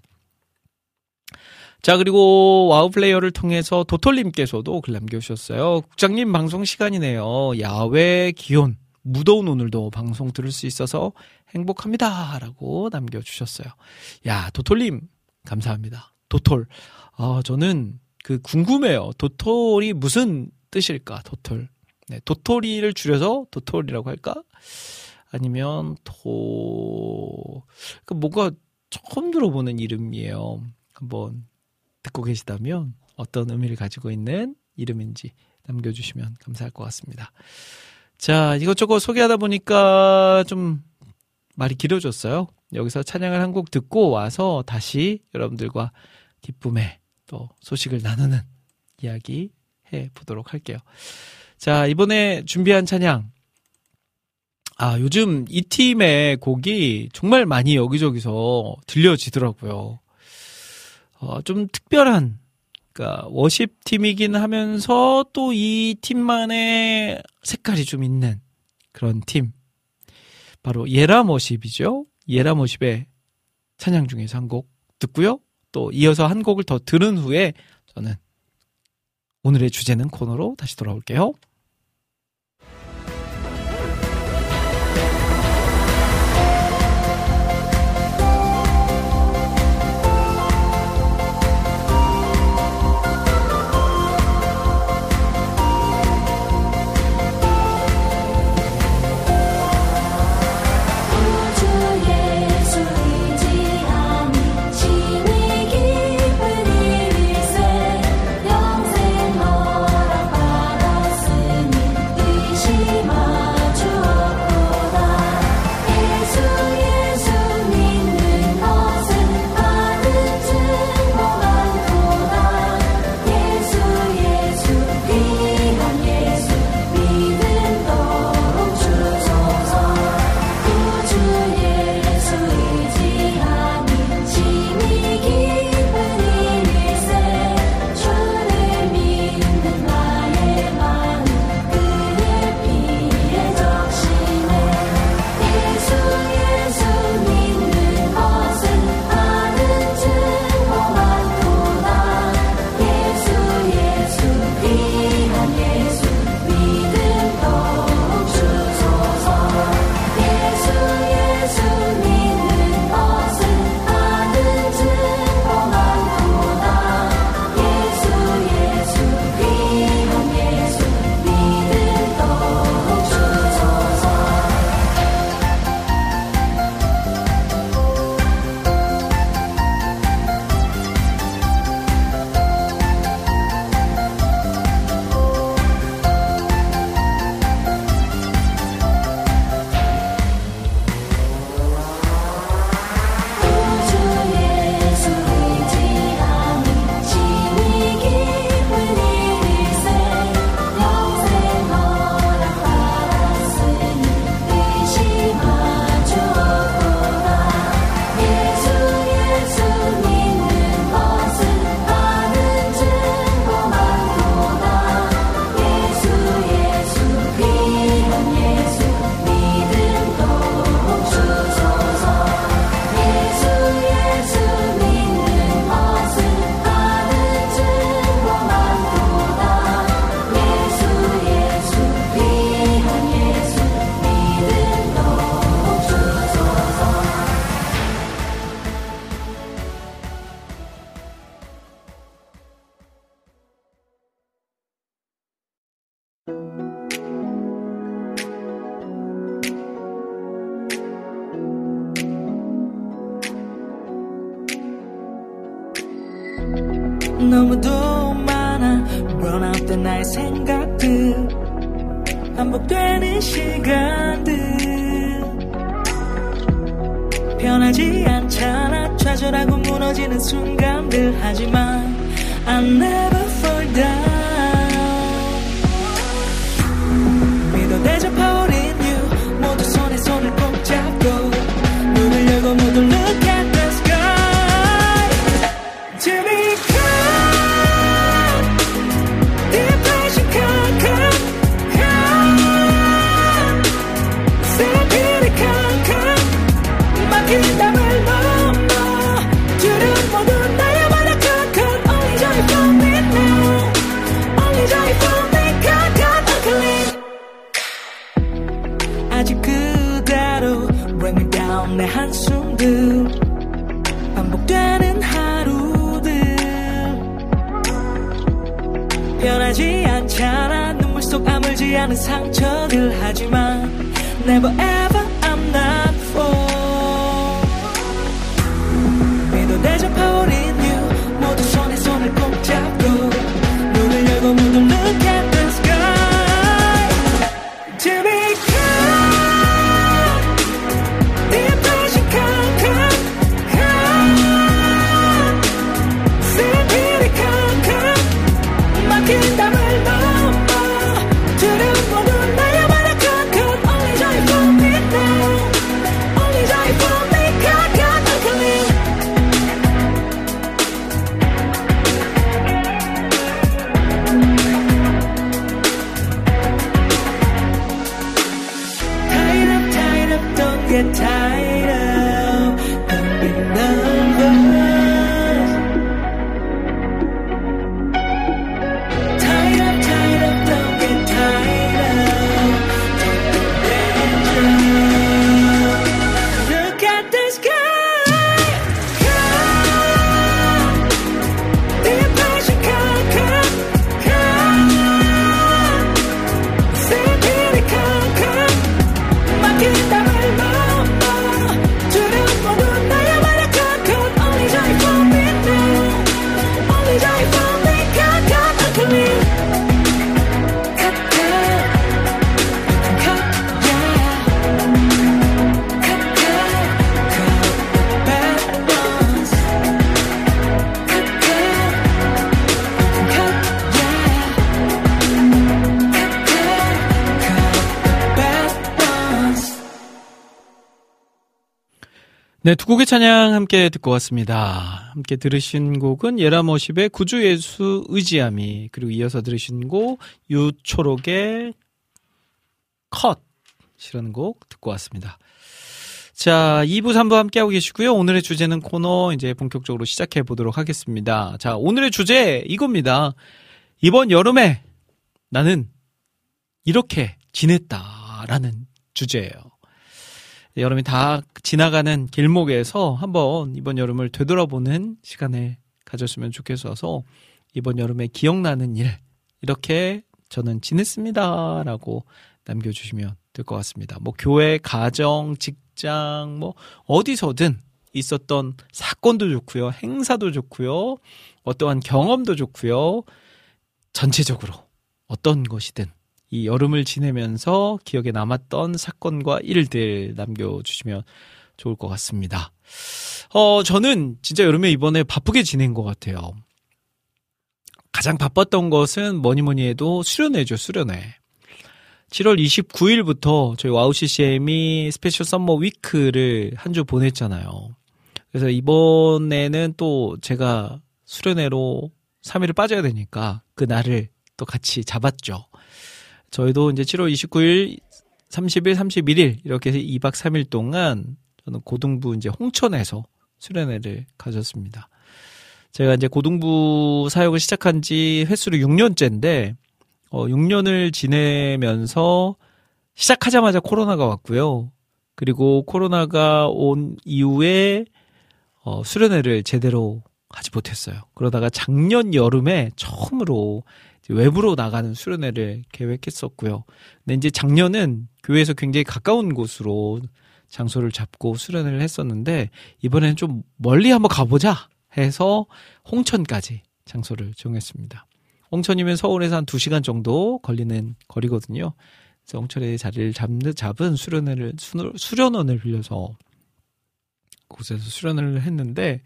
자, 그리고 와우플레이어를 통해서 도톨님께서도 글 남겨주셨어요. 국장님 방송 시간이네요. 야외 기온 무더운 오늘도 방송 들을 수 있어서 행복합니다. 라고 남겨주셨어요. 야, 도톨님, 감사합니다. 도톨. 아, 저는 그 궁금해요. 도톨이 무슨 뜻일까, 도톨. 네, 도토리를 줄여서 도톨이라고 할까? 아니면 도, 그 뭔가 처음 들어보는 이름이에요. 한번 듣고 계시다면 어떤 의미를 가지고 있는 이름인지 남겨주시면 감사할 것 같습니다. 자, 이것저것 소개하다 보니까 좀 말이 길어졌어요. 여기서 찬양을 한 곡 듣고 와서 다시 여러분들과 기쁨의 또 소식을 나누는 이야기 해보도록 할게요. 자, 이번에 준비한 찬양. 아, 요즘 이 팀의 곡이 정말 많이 여기저기서 들려지더라고요. 어, 좀 특별한, 그러니까 워십 팀이긴 하면서 또 이 팀만의 색깔이 좀 있는 그런 팀. 바로 예라머십이죠. 예라머십의 찬양 중에서 한 곡 듣고요. 또 이어서 한 곡을 더 들은 후에 저는 오늘의 주제는 코너로 다시 돌아올게요. 영생 너랑 받았으니 너무도 많아 burnout 된 나의 생각들 반복되는 시간들 변하지 않잖아 좌절하고 무너지는 순간들 하지만 I never fall down 믿어 대접 power in you 모두 손에 손을 꼭 잡고 눈을 열고 모두 look at the sky to be calm deep passion come come come say beauty come come 막힌 담을 넘어 두려움 모두 나야만의 cut cut only joy from me now only joy from me cut cut unclean 아직 그대로 bring me down 내 한숨들 반복되는 하루들 변하지 않잖아 눈물 속 아물지 않은 상처들 하지만 never ever I'm not for 믿어 대접 power in you 모두 손에 손을 꼭 잡고 눈을 열고 모두 look at the sky to be calm deep passion come come come see beauty come come 막힌 담을 넘어 두려움 모두 나야만의 cut cut only joy from me now only joy from me cut cut unclean tied up tied up don't get tied up don't be nervous tied up tied up don't get tied up don't be dangerous look at the sky come deep passion come come come see beauty come come 막힌 담을 넘어 두려움 모두 나야만의 cut cut only joy from me now only joy from me cut cut unclean cut cut cut yeah cut cut cut bad ones cut cut cut yeah cut cut cut bad ones 네, 두 곡의 찬양 함께 듣고 왔습니다. 함께 들으신 곡은 예라머십의 구주 예수 의지함이, 그리고 이어서 들으신 곡 유초록의 컷이라는 곡 듣고 왔습니다. 자, 이 부, 삼 부 함께하고 계시고요. 오늘의 주제는 코너 이제 본격적으로 시작해 보도록 하겠습니다. 자, 오늘의 주제 이겁니다. 이번 여름에 나는 이렇게 지냈다라는 주제예요. 여름이 다 지나가는 길목에서 한번 이번 여름을 되돌아보는 시간을 가졌으면 좋겠어서 이번 여름에 기억나는 일, 이렇게 저는 지냈습니다 라고 남겨주시면 될 것 같습니다. 뭐 교회, 가정, 직장, 뭐 어디서든 있었던 사건도 좋고요, 행사도 좋고요, 어떠한 경험도 좋고요, 전체적으로 어떤 것이든 이 여름을 지내면서 기억에 남았던 사건과 일들 남겨주시면 좋을 것 같습니다. 어, 저는 진짜 여름에 이번에 바쁘게 지낸 것 같아요. 가장 바빴던 것은 뭐니 뭐니 해도 수련회죠, 수련회. 칠월 이십구일부터 저희 와우 씨씨엠이 스페셜 썸머 위크를 한 주 보냈잖아요. 그래서 이번에는 또 제가 수련회로 삼 일을 빠져야 되니까 그 날을 또 같이 잡았죠. 저희도 이제 칠월 이십구일, 삼십일, 삼십일일 이렇게 이박 삼일 동안 저는 고등부 이제 홍천에서 수련회를 가졌습니다. 제가 이제 고등부 사역을 시작한 지 횟수로 육 년째인데, 어, 육 년을 지내면서 시작하자마자 코로나가 왔고요. 그리고 코로나가 온 이후에 어, 수련회를 제대로 하지 못했어요. 그러다가 작년 여름에 처음으로 외부로 나가는 수련회를 계획했었고요. 근데 이제 작년은 교회에서 굉장히 가까운 곳으로 장소를 잡고 수련회를 했었는데, 이번에는 좀 멀리 한번 가보자 해서 홍천까지 장소를 정했습니다. 옹천이면 서울에서 한 두 시간 정도 걸리는 거리거든요. 그래서 옹천에 자리를 잡는, 잡은 수련회를, 수련원을 빌려서 그곳에서 수련을 했는데,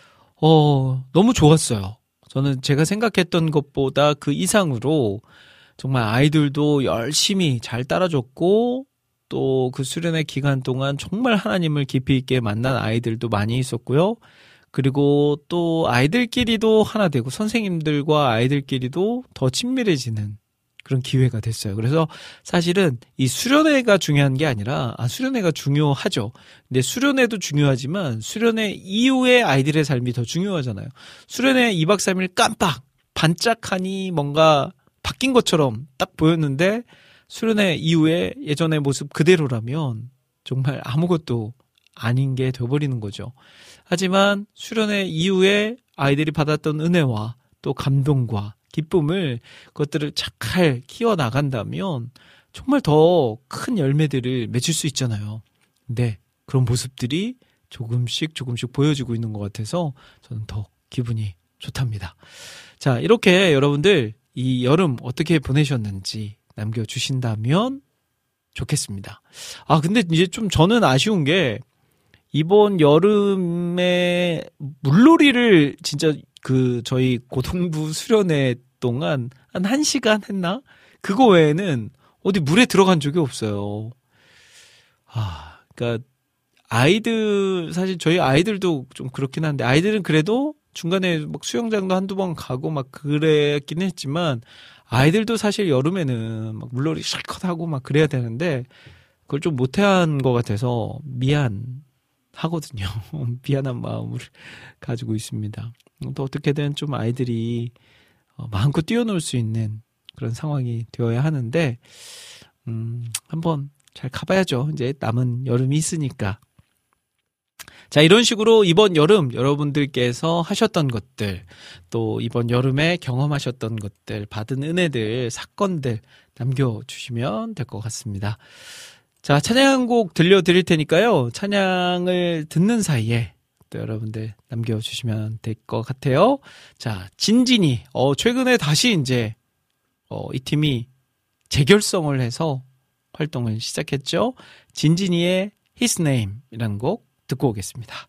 어, 너무 좋았어요. 저는 제가 생각했던 것보다 그 이상으로 정말 아이들도 열심히 잘 따라줬고, 또 그 수련회 기간 동안 정말 하나님을 깊이 있게 만난 아이들도 많이 있었고요. 그리고 또 아이들끼리도 하나 되고 선생님들과 아이들끼리도 더 친밀해지는 그런 기회가 됐어요. 그래서 사실은 이 수련회가 중요한 게 아니라, 아, 수련회가 중요하죠. 근데 수련회도 중요하지만 수련회 이후의 아이들의 삶이 더 중요하잖아요. 수련회 이 박 삼 일 깜빡 반짝하니 뭔가 바뀐 것처럼 딱 보였는데 수련회 이후에 예전의 모습 그대로라면 정말 아무것도 아닌 게 돼버리는 거죠. 하지만 수련회 이후에 아이들이 받았던 은혜와 또 감동과 기쁨을, 그것들을 잘 키워나간다면 정말 더 큰 열매들을 맺을 수 있잖아요. 근데 그런 모습들이 조금씩 조금씩 보여지고 있는 것 같아서 저는 더 기분이 좋답니다. 자, 이렇게 여러분들 이 여름 어떻게 보내셨는지 남겨주신다면 좋겠습니다. 아, 근데 이제 좀 저는 아쉬운 게 이번 여름에 물놀이를 진짜 그 저희 고등부 수련회 동안 한 1시간 했나? 그거 외에는 어디 물에 들어간 적이 없어요. 아, 그러니까 아이들, 사실 저희 아이들도 좀 그렇긴 한데, 아이들은 그래도 중간에 막 수영장도 한두 번 가고 막 그랬긴 했지만, 아이들도 사실 여름에는 막 물놀이 실컷 하고 막 그래야 되는데, 그걸 좀 못한 것 같아서 미안하거든요. 미안한 마음을 가지고 있습니다. 또 어떻게든 좀 아이들이 마음껏 뛰어놀 수 있는 그런 상황이 되어야 하는데, 음, 한번 잘 가봐야죠. 이제 남은 여름이 있으니까. 자, 이런 식으로 이번 여름 여러분들께서 하셨던 것들, 또 이번 여름에 경험하셨던 것들, 받은 은혜들, 사건들 남겨주시면 될 것 같습니다. 자, 찬양 한 곡 들려드릴 테니까요. 찬양을 듣는 사이에 또 여러분들 남겨주시면 될 것 같아요. 자, 진진이, 어, 최근에 다시 이제, 어, 이 팀이 재결성을 해서 활동을 시작했죠. 진진이의 His Name 이라는 곡 듣고 오겠습니다.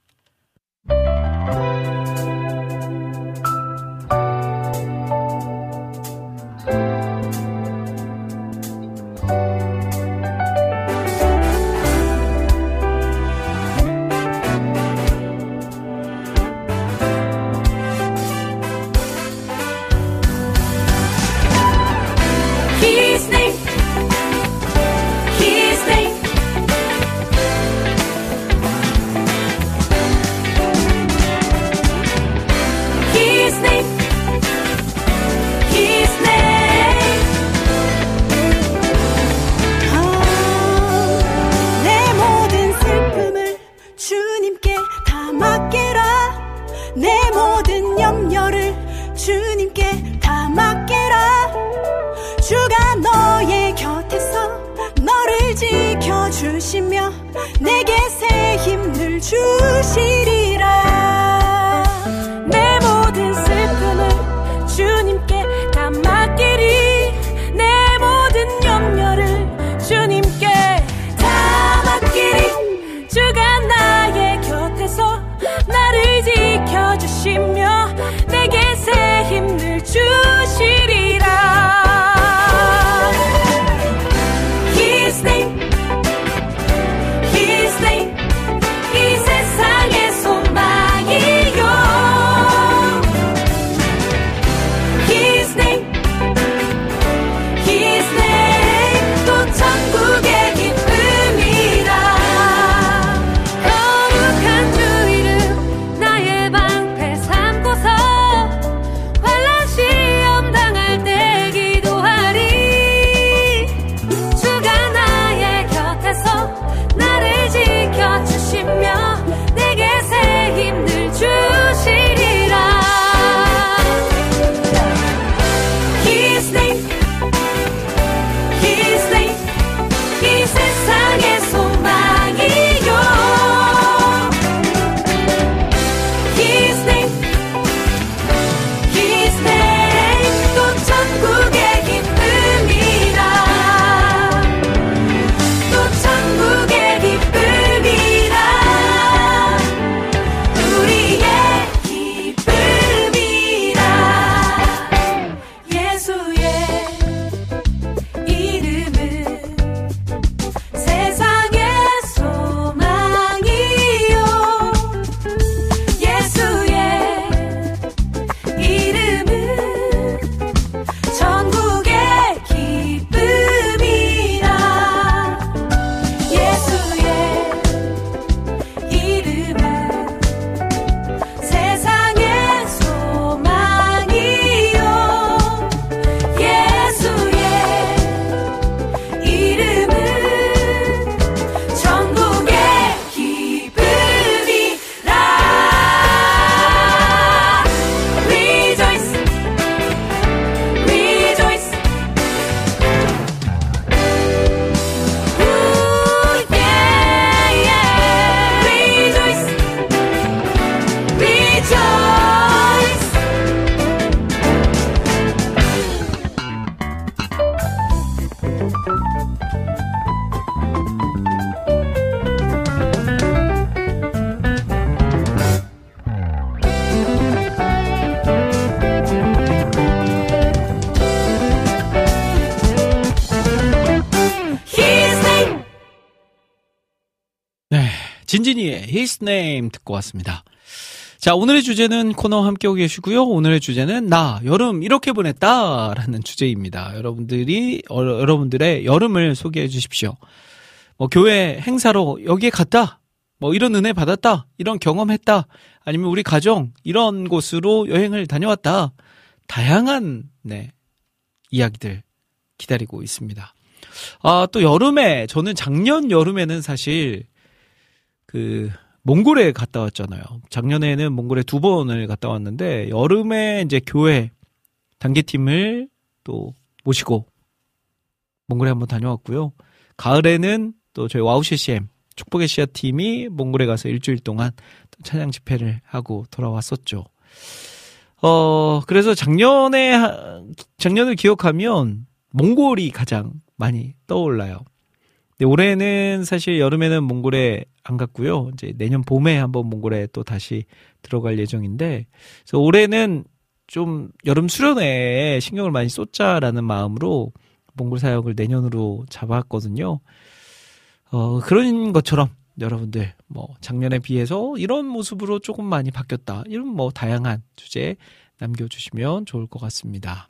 주님께 다 맡겨라. 주가 너의 곁에서 너를 지켜주시며 내게 새 힘을 주시리라. 내 모든 슬픔을 주님께 다 맡기리. 내 모든 염려를 주님께 다 맡기리. 주가 나의 곁에서 나를 지켜주시며 내게 새 힘을 주시리라. His name, His name, 이 세상의 소망이요. His name, His name, 또 천국의 기쁨이라. 거룩한 주 이름 나의 방패 삼 진진이의 His Name 듣고 왔습니다. 자, 오늘의 주제는 코너 함께 오고 계시고요. 오늘의 주제는 나 여름 이렇게 보냈다라는 주제입니다. 여러분들이 어, 여러분들의 여름을 소개해 주십시오. 뭐 교회 행사로 여기에 갔다, 뭐 이런 은혜 받았다, 이런 경험했다, 아니면 우리 가정 이런 곳으로 여행을 다녀왔다. 다양한 네 이야기들 기다리고 있습니다. 아, 또 여름에 저는 작년 여름에는 사실 그 몽골에 갔다 왔잖아요. 작년에는 몽골에 두 번을 갔다 왔는데 여름에 이제 교회 단계팀을 또 모시고 몽골에 한번 다녀왔고요. 가을에는 또 저희 와우 씨씨엠 축복의 씨앗 팀이 몽골에 가서 일주일 동안 찬양 집회를 하고 돌아왔었죠. 어, 그래서 작년에 작년을 기억하면 몽골이 가장 많이 떠올라요. 근데 올해는 사실 여름에는 몽골에 안 갔고요. 이제 내년 봄에 한번 몽골에 또 다시 들어갈 예정인데, 그래서 올해는 좀 여름 수련회에 신경을 많이 쏟자라는 마음으로 몽골 사역을 내년으로 잡았거든요. 어, 그런 것처럼 여러분들 뭐 작년에 비해서 이런 모습으로 조금 많이 바뀌었다, 이런 뭐 다양한 주제 남겨주시면 좋을 것 같습니다.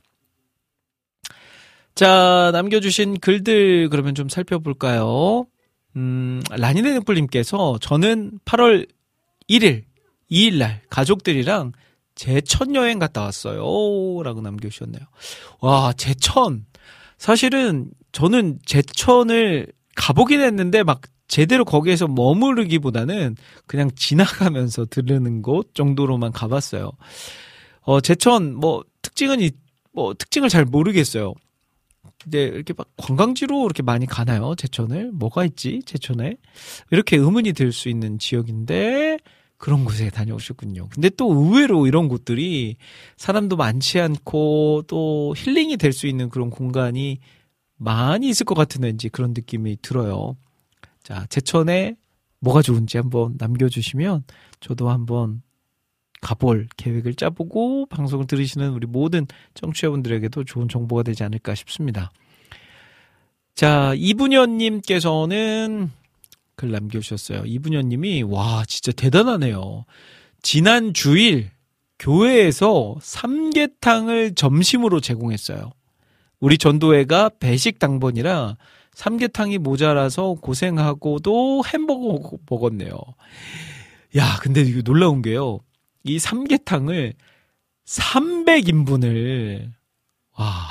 자, 남겨주신 글들 그러면 좀 살펴볼까요? 음, 라니네네플님께서 저는 팔월 일일, 이일날 가족들이랑 제천 여행 갔다 왔어요 라고 남겨주셨네요. 와, 제천. 사실은 저는 제천을 가보긴 했는데 막 제대로 거기에서 머무르기보다는 그냥 지나가면서 들르는 곳 정도로만 가봤어요. 어, 제천 뭐 특징은 이, 뭐 특징을 잘 모르겠어요. 근데 이렇게 막 관광지로 이렇게 많이 가나요? 제천을? 뭐가 있지? 제천에? 이렇게 의문이 들 수 있는 지역인데 그런 곳에 다녀오셨군요. 근데 또 의외로 이런 곳들이 사람도 많지 않고 또 힐링이 될 수 있는 그런 공간이 많이 있을 것 같은 왠지 그런 느낌이 들어요. 자, 제천에 뭐가 좋은지 한번 남겨주시면 저도 한번 가볼 계획을 짜보고 방송을 들으시는 우리 모든 청취자분들에게도 좋은 정보가 되지 않을까 싶습니다. 자, 이분현님께서는 글 남겨주셨어요. 이분현님이 와 진짜 대단하네요. 지난 주일 교회에서 삼계탕을 점심으로 제공했어요. 우리 전도회가 배식 당번이라 삼계탕이 모자라서 고생하고도 햄버거 먹었네요. 야, 근데 이거 놀라운 게요. 이 삼계탕을 삼백 인분을 와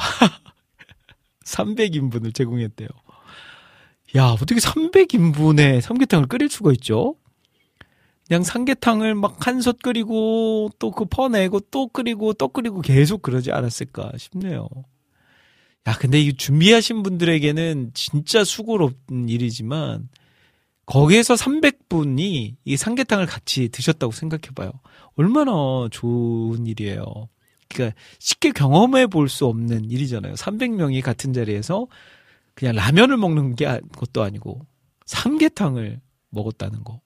삼백 인분을 제공했대요. 야, 어떻게 삼백 인분의 삼계탕을 끓일 수가 있죠? 그냥 삼계탕을 막 한솥 끓이고 또 그 퍼내고 또 끓이고 또 끓이고 계속 그러지 않았을까 싶네요. 야, 근데 이 준비하신 분들에게는 진짜 수고롭은 일이지만 거기에서 삼백 분이 이 삼계탕을 같이 드셨다고 생각해봐요. 얼마나 좋은 일이에요. 그러니까 쉽게 경험해 볼 수 없는 일이잖아요. 삼백 명이 같은 자리에서 그냥 라면을 먹는 게 것도 아니고 삼계탕을 먹었다는 거.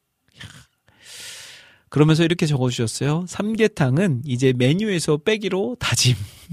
그러면서 이렇게 적어주셨어요. 삼계탕은 이제 메뉴에서 빼기로 다짐.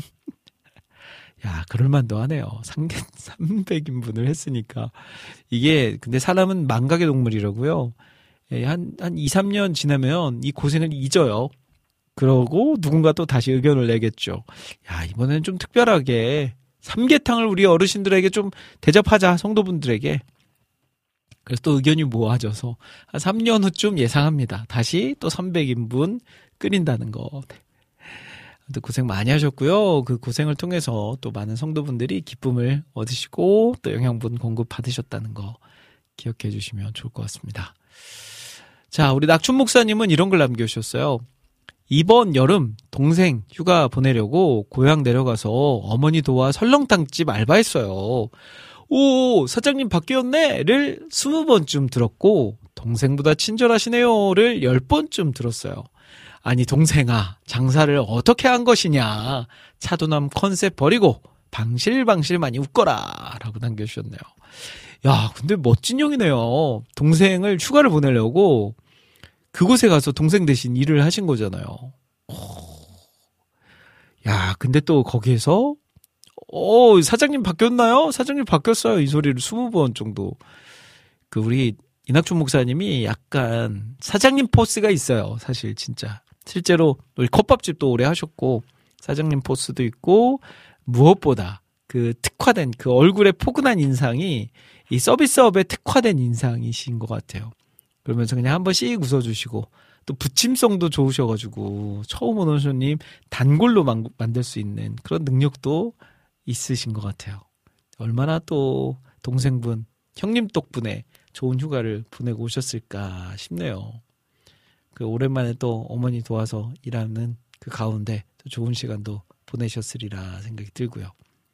야, 그럴만도 하네요. 삼계, 삼백 인분을 했으니까. 이게, 근데 사람은 망각의 동물이라고요. 예, 한, 한 이, 삼 년 지나면 이 고생을 잊어요. 그러고 누군가 또 다시 의견을 내겠죠. 야, 이번에는 좀 특별하게 삼계탕을 우리 어르신들에게 좀 대접하자, 성도분들에게. 그래서 또 의견이 모아져서 한 삼 년 후쯤 예상합니다. 다시 또 삼백 인분 끓인다는 거. 고생 많이 하셨고요. 그 고생을 통해서 또 많은 성도분들이 기쁨을 얻으시고 또 영양분 공급 받으셨다는 거 기억해 주시면 좋을 것 같습니다. 자, 우리 낙춘 목사님은 이런 걸 남겨주셨어요. 이번 여름 동생 휴가 보내려고 고향 내려가서 어머니 도와 설렁탕집 알바했어요. 오, 사장님 바뀌었네?를 스무 번쯤 들었고 동생보다 친절하시네요를 열 번쯤 들었어요. 아니 동생아, 장사를 어떻게 한 것이냐. 차도남 컨셉 버리고 방실방실 많이 웃거라 라고 남겨주셨네요. 야, 근데 멋진 형이네요. 동생을 휴가를 보내려고 그곳에 가서 동생 대신 일을 하신 거잖아요. 오. 야, 근데 또 거기에서 어, 사장님 바뀌었나요? 사장님 바뀌었어요. 이 소리를 스무 번 정도. 그 우리 이낙준 목사님이 약간 사장님 포스가 있어요. 사실 진짜. 실제로 우리 컵밥집도 오래 하셨고 사장님 포스도 있고 무엇보다 그 특화된 그 얼굴의 포근한 인상이 이 서비스업에 특화된 인상이신 것 같아요. 그러면서 그냥 한번 씩 웃어주시고 또 부침성도 좋으셔가지고 처음 오는 손님 단골로 만, 만들 수 있는 그런 능력도 있으신 것 같아요. 얼마나 또 동생분, 형님 덕분에 좋은 휴가를 보내고 오셨을까 싶네요. 그 오랜만에 또 어머니 도와서 일하는 그 가운데 또 좋은 시간도 보내셨으리라 생각이 들고요.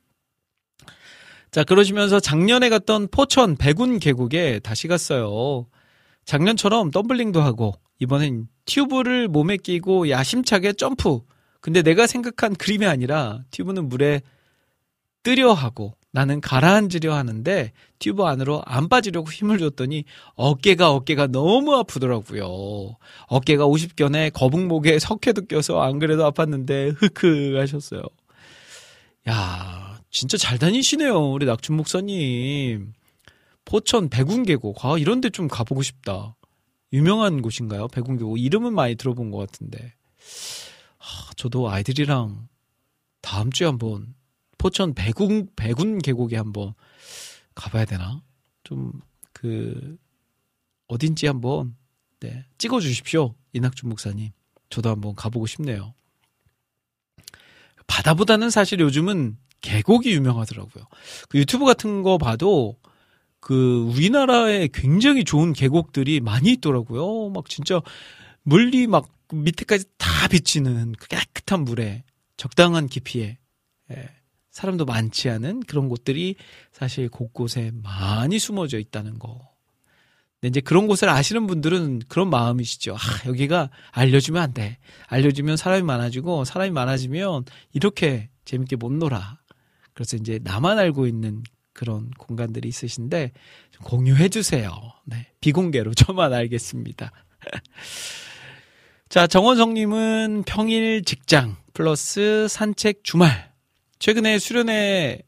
자, 그러시면서 작년에 갔던 포천 백운 계곡에 다시 갔어요. 작년처럼 덤블링도 하고 이번엔 튜브를 몸에 끼고 야심차게 점프. 근데 내가 생각한 그림이 아니라 튜브는 물에 뜨려 하고 나는 가라앉으려 하는데 튜브 안으로 안 빠지려고 힘을 줬더니 어깨가 어깨가 너무 아프더라고요. 어깨가 오십 견에 거북목에 석회도 껴서 안 그래도 아팠는데 흐크 하셨어요. 야, 진짜 잘 다니시네요. 우리 낙준 목사님. 포천 백운계곡. 아, 이런 데 좀 가보고 싶다. 유명한 곳인가요? 백운계곡. 이름은 많이 들어본 것 같은데. 아, 저도 아이들이랑 다음 주에 한번 포천 백운, 백운 계곡에 한번 가봐야 되나? 좀, 그, 어딘지 한번, 네, 찍어 주십시오. 이낙준 목사님. 저도 한번 가보고 싶네요. 바다보다는 사실 요즘은 계곡이 유명하더라고요. 그 유튜브 같은 거 봐도 그 우리나라에 굉장히 좋은 계곡들이 많이 있더라고요. 막 진짜 물이 막 밑에까지 다 비치는 그 깨끗한 물에 적당한 깊이에, 예, 사람도 많지 않은 그런 곳들이 사실 곳곳에 많이 숨어져 있다는 거. 근데 이제 그런 곳을 아시는 분들은 그런 마음이시죠. 아, 여기가 알려주면 안 돼. 알려주면 사람이 많아지고 사람이 많아지면 이렇게 재밌게 못 놀아. 그래서 이제 나만 알고 있는 그런 공간들이 있으신데 좀 공유해 주세요. 네, 비공개로 저만 알겠습니다. 자, 정원성님은 평일 직장 플러스 산책 주말. 최근에 수련회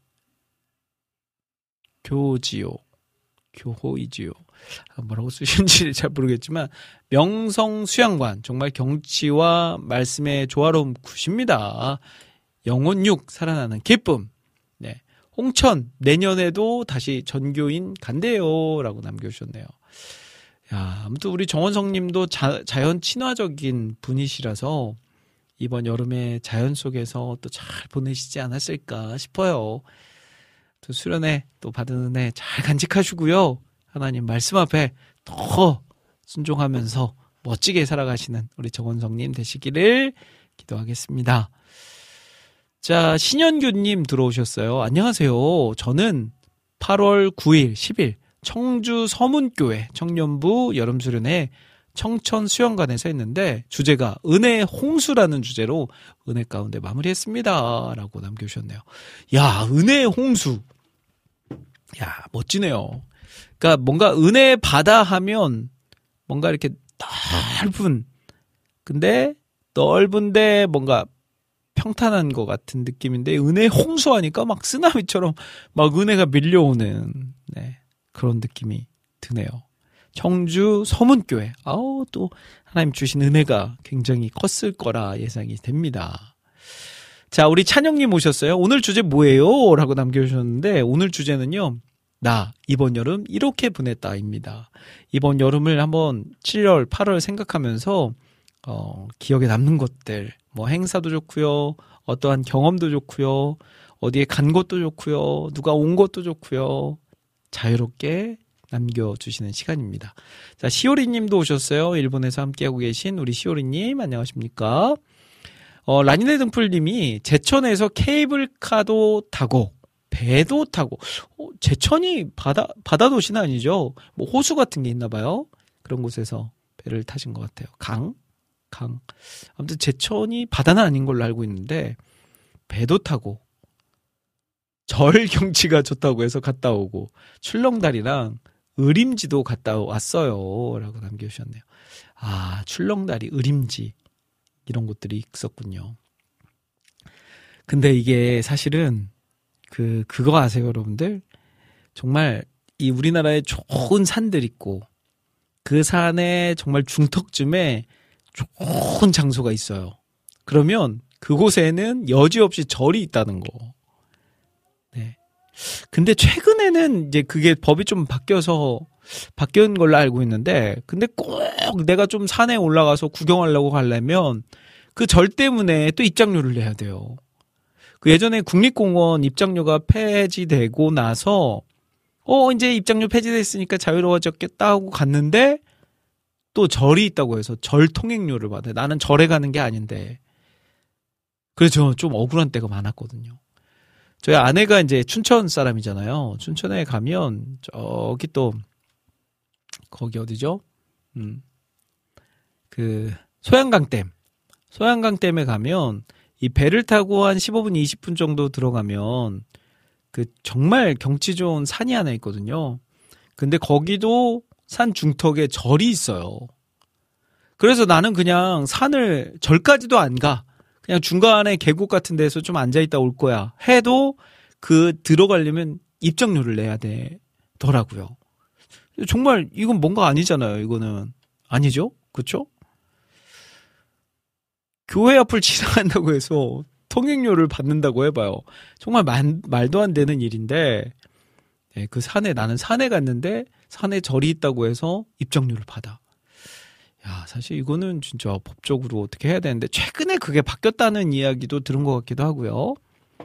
교지요. 교호이지요. 뭐라고 쓰신지 잘 모르겠지만 명성 수양관 정말 경치와 말씀의 조화로움 굿입니다. 영혼 육 살아나는 기쁨. 네, 홍천 내년에도 다시 전교인 간대요라고 남겨주셨네요. 야, 아무튼 우리 정원성님도 자, 자연 친화적인 분이시라서 이번 여름에 자연 속에서 또 잘 보내시지 않았을까 싶어요. 또 수련회 또 받은 은혜 잘 간직하시고요. 하나님 말씀 앞에 더 순종하면서 멋지게 살아가시는 우리 정원성님 되시기를 기도하겠습니다. 자, 신현규님 들어오셨어요. 안녕하세요. 저는 팔월 구일, 십일 청주 서문교회 청년부 여름수련회 청천 수영관에서 했는데 주제가 은혜의 홍수라는 주제로 은혜 가운데 마무리했습니다. 라고 남겨주셨네요. 야, 은혜의 홍수. 야, 멋지네요. 그러니까 뭔가 은혜 바다 하면 뭔가 이렇게 넓은, 근데 넓은데 뭔가 평탄한 것 같은 느낌인데 은혜 홍수하니까 막 쓰나미처럼 막 은혜가 밀려오는, 네, 그런 느낌이 드네요. 청주 서문교회. 아우, 또 하나님 주신 은혜가 굉장히 컸을 거라 예상이 됩니다. 자, 우리 찬영님 오셨어요. 오늘 주제 뭐예요? 라고 남겨주셨는데 오늘 주제는요, 나 이번 여름 이렇게 보냈다입니다. 이번 여름을 한번 칠월, 팔월 생각하면서 어, 기억에 남는 것들, 뭐 행사도 좋고요, 어떠한 경험도 좋고요, 어디에 간 것도 좋고요, 누가 온 것도 좋고요, 자유롭게 남겨주시는 시간입니다. 자, 시오리님도 오셨어요. 일본에서 함께하고 계신 우리 시오리님 안녕하십니까? 어, 라니네 등풀님이 제천에서 케이블카도 타고 배도 타고, 어, 제천이 바다 바다 도시는 아니죠? 뭐 호수 같은 게 있나 봐요. 그런 곳에서 배를 타신 것 같아요. 강, 강. 아무튼 제천이 바다는 아닌 걸로 알고 있는데 배도 타고 절 경치가 좋다고 해서 갔다 오고 출렁다리랑 의림지도 갔다 왔어요. 라고 남겨주셨네요. 아, 출렁다리, 의림지 이런 곳들이 있었군요. 근데 이게 사실은 그 그거 아세요, 여러분들? 정말 이 우리나라에 좋은 산들 있고 그 산의 정말 중턱쯤에 좋은 장소가 있어요. 그러면 그곳에는 여지없이 절이 있다는 거. 네. 근데 최근에는 이제 그게 법이 좀 바뀌어서 바뀐 걸로 알고 있는데, 근데 꼭 내가 좀 산에 올라가서 구경하려고 가려면 그 절 때문에 또 입장료를 내야 돼요. 그 예전에 국립공원 입장료가 폐지되고 나서 어 이제 입장료 폐지됐으니까 자유로워졌겠다 하고 갔는데 또 절이 있다고 해서 절 통행료를 받아요. 나는 절에 가는 게 아닌데. 그래서 좀 억울한 때가 많았거든요. 저희 아내가 이제 춘천 사람이잖아요. 춘천에 가면 저기 또 거기 어디죠? 음. 그 소양강댐. 소양강댐에 가면 이 배를 타고 한 십오 분, 이십 분 정도 들어가면 그 정말 경치 좋은 산이 하나 있거든요. 근데 거기도 산 중턱에 절이 있어요. 그래서 나는 그냥 산을 절까지도 안 가. 그냥 중간에 계곡 같은 데서 좀 앉아있다 올 거야. 해도 그 들어가려면 입장료를 내야 되더라고요. 정말 이건 뭔가 아니잖아요. 이거는 아니죠? 그렇죠? 교회 앞을 지나간다고 해서 통행료를 받는다고 해봐요. 정말 만, 말도 안 되는 일인데, 네, 그 산에, 나는 산에 갔는데 산에 절이 있다고 해서 입장료를 받아. 야, 사실 이거는 진짜 법적으로 어떻게 해야 되는데, 최근에 그게 바뀌었다는 이야기도 들은 것 같기도 하고요.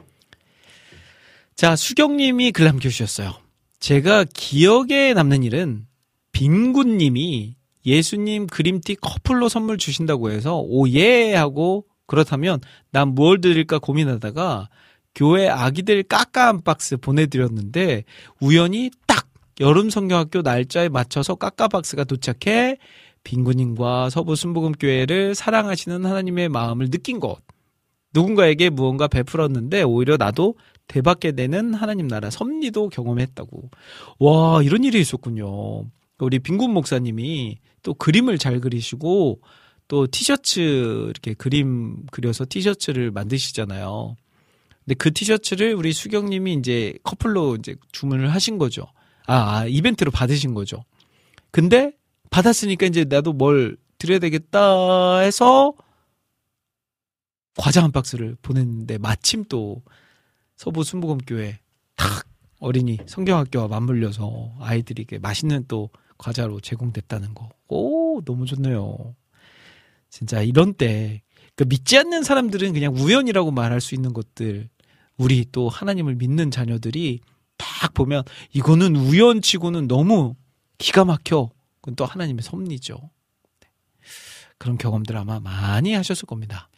자, 수경님이 글 남겨주셨어요. 제가 기억에 남는 일은 빈군님이 예수님 그림티 커플로 선물 주신다고 해서 오예 하고, 그렇다면 난 무얼 드릴까 고민하다가 교회 아기들 까까 한 박스 보내드렸는데 우연히 딱 여름 성경학교 날짜에 맞춰서 까까 박스가 도착해 빈군님과 서부 순복음교회를 사랑하시는 하나님의 마음을 느낀 것. 누군가에게 무언가 베풀었는데 오히려 나도 대받게 되는 하나님 나라 섭리도 경험했다고. 와, 이런 일이 있었군요. 우리 빈군 목사님이 또 그림을 잘 그리시고 또 티셔츠 이렇게 그림 그려서 티셔츠를 만드시잖아요. 근데 그 티셔츠를 우리 수경님이 이제 커플로 이제 주문을 하신 거죠. 아, 아 이벤트로 받으신 거죠. 근데 받았으니까 이제 나도 뭘 드려야 되겠다 해서 과자 한 박스를 보냈는데 마침 또 서부 순복음교회 탁 어린이 성경학교와 맞물려서 아이들에게 맛있는 또 과자로 제공됐다는 거. 오, 너무 좋네요. 진짜 이런 때 그 믿지 않는 사람들은 그냥 우연이라고 말할 수 있는 것들, 우리 또 하나님을 믿는 자녀들이 딱 보면 이거는 우연치고는 너무 기가 막혀. 그건 또 하나님의 섭리죠. 그런 경험들 아마 많이 하셨을 겁니다.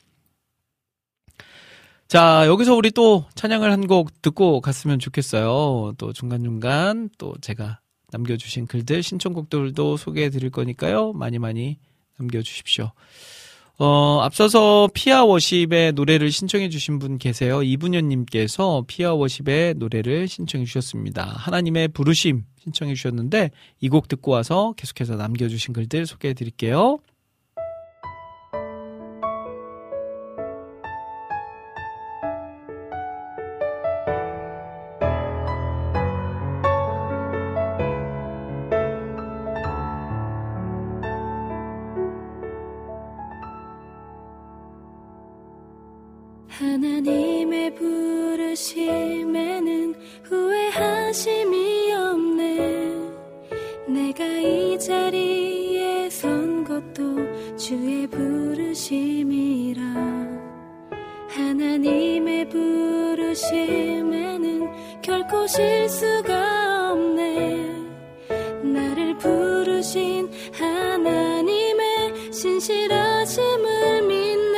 자, 여기서 우리 또 찬양을 한 곡 듣고 갔으면 좋겠어요. 또 중간중간 또 제가 남겨주신 글들, 신청곡들도 소개해 드릴 거니까요. 많이 많이 남겨주십시오. 어, 앞서서 피아 워십의 노래를 신청해 주신 분 계세요. 이분현님께서 피아 워십의 노래를 신청해 주셨습니다. 하나님의 부르심 신청해 주셨는데 이 곡 듣고 와서 계속해서 남겨주신 글들 소개해 드릴게요. 하나님의 부르심에는 후회하심이 없네. 내가 이 자리에 선 것도 주의 부르심이라. 하나님의 부르심에는 결코 실수가 없네. 나를 부르신 하나님의 신실하심을 믿네.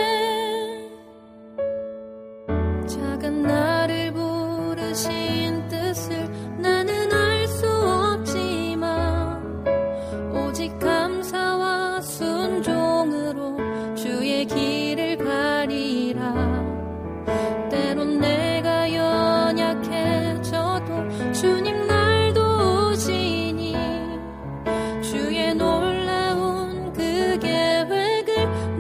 작은 나를 부르신 뜻을 나는 알 수 없지만 오직 감사와 순종으로 주의 길을 가리라. 때론 내가 연약해져도 주님 날 도우시니 주의 놀라운 그 계획을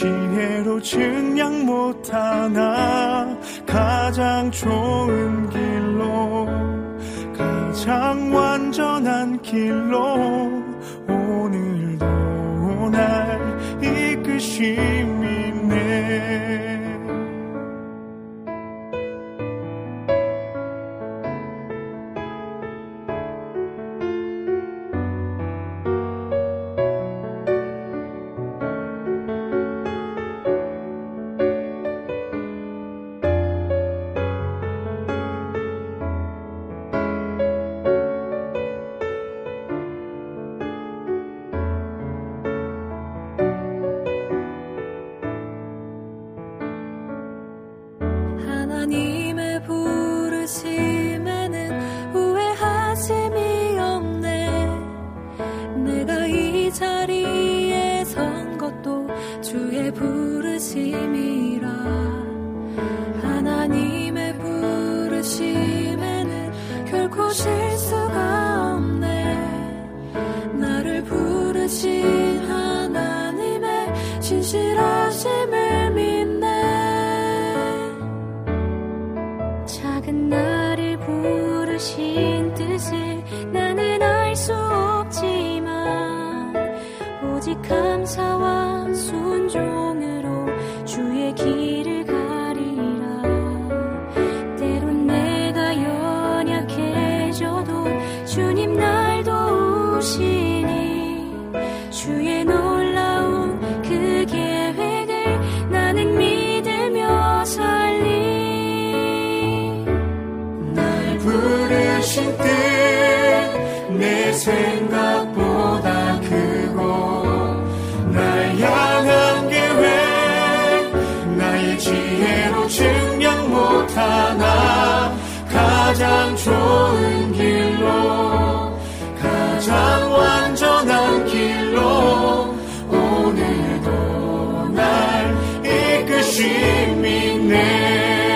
지혜로 증량 못하나 가장 좋은 길로 가장 완전한 길로 오늘도 날 이끄심이네. 하나님의 부르심에는 후회하심이 없네. 내가 이 자리에 선 것도 주의 부르심이라. 하나님의 부르심에는 결코 실수가 없네. 나를 부르신 하나님의 신실하심을 믿네. 작은 나를 부르신 뜻을 나는 알 수 없지만 오직 감사와 순종으로 주의 길을 가리라. 때론 내가 연약해져도 주님 날 도우시니 주의 놀라운 그 계획을 나는 믿으며 살리. 부르신 뜻 내 생각보다 크고 날 향한 계획 나의 지혜로 증량 못하나 가장 좋은 길로 가장 완전한 길로 오늘도 날 이끄심이네.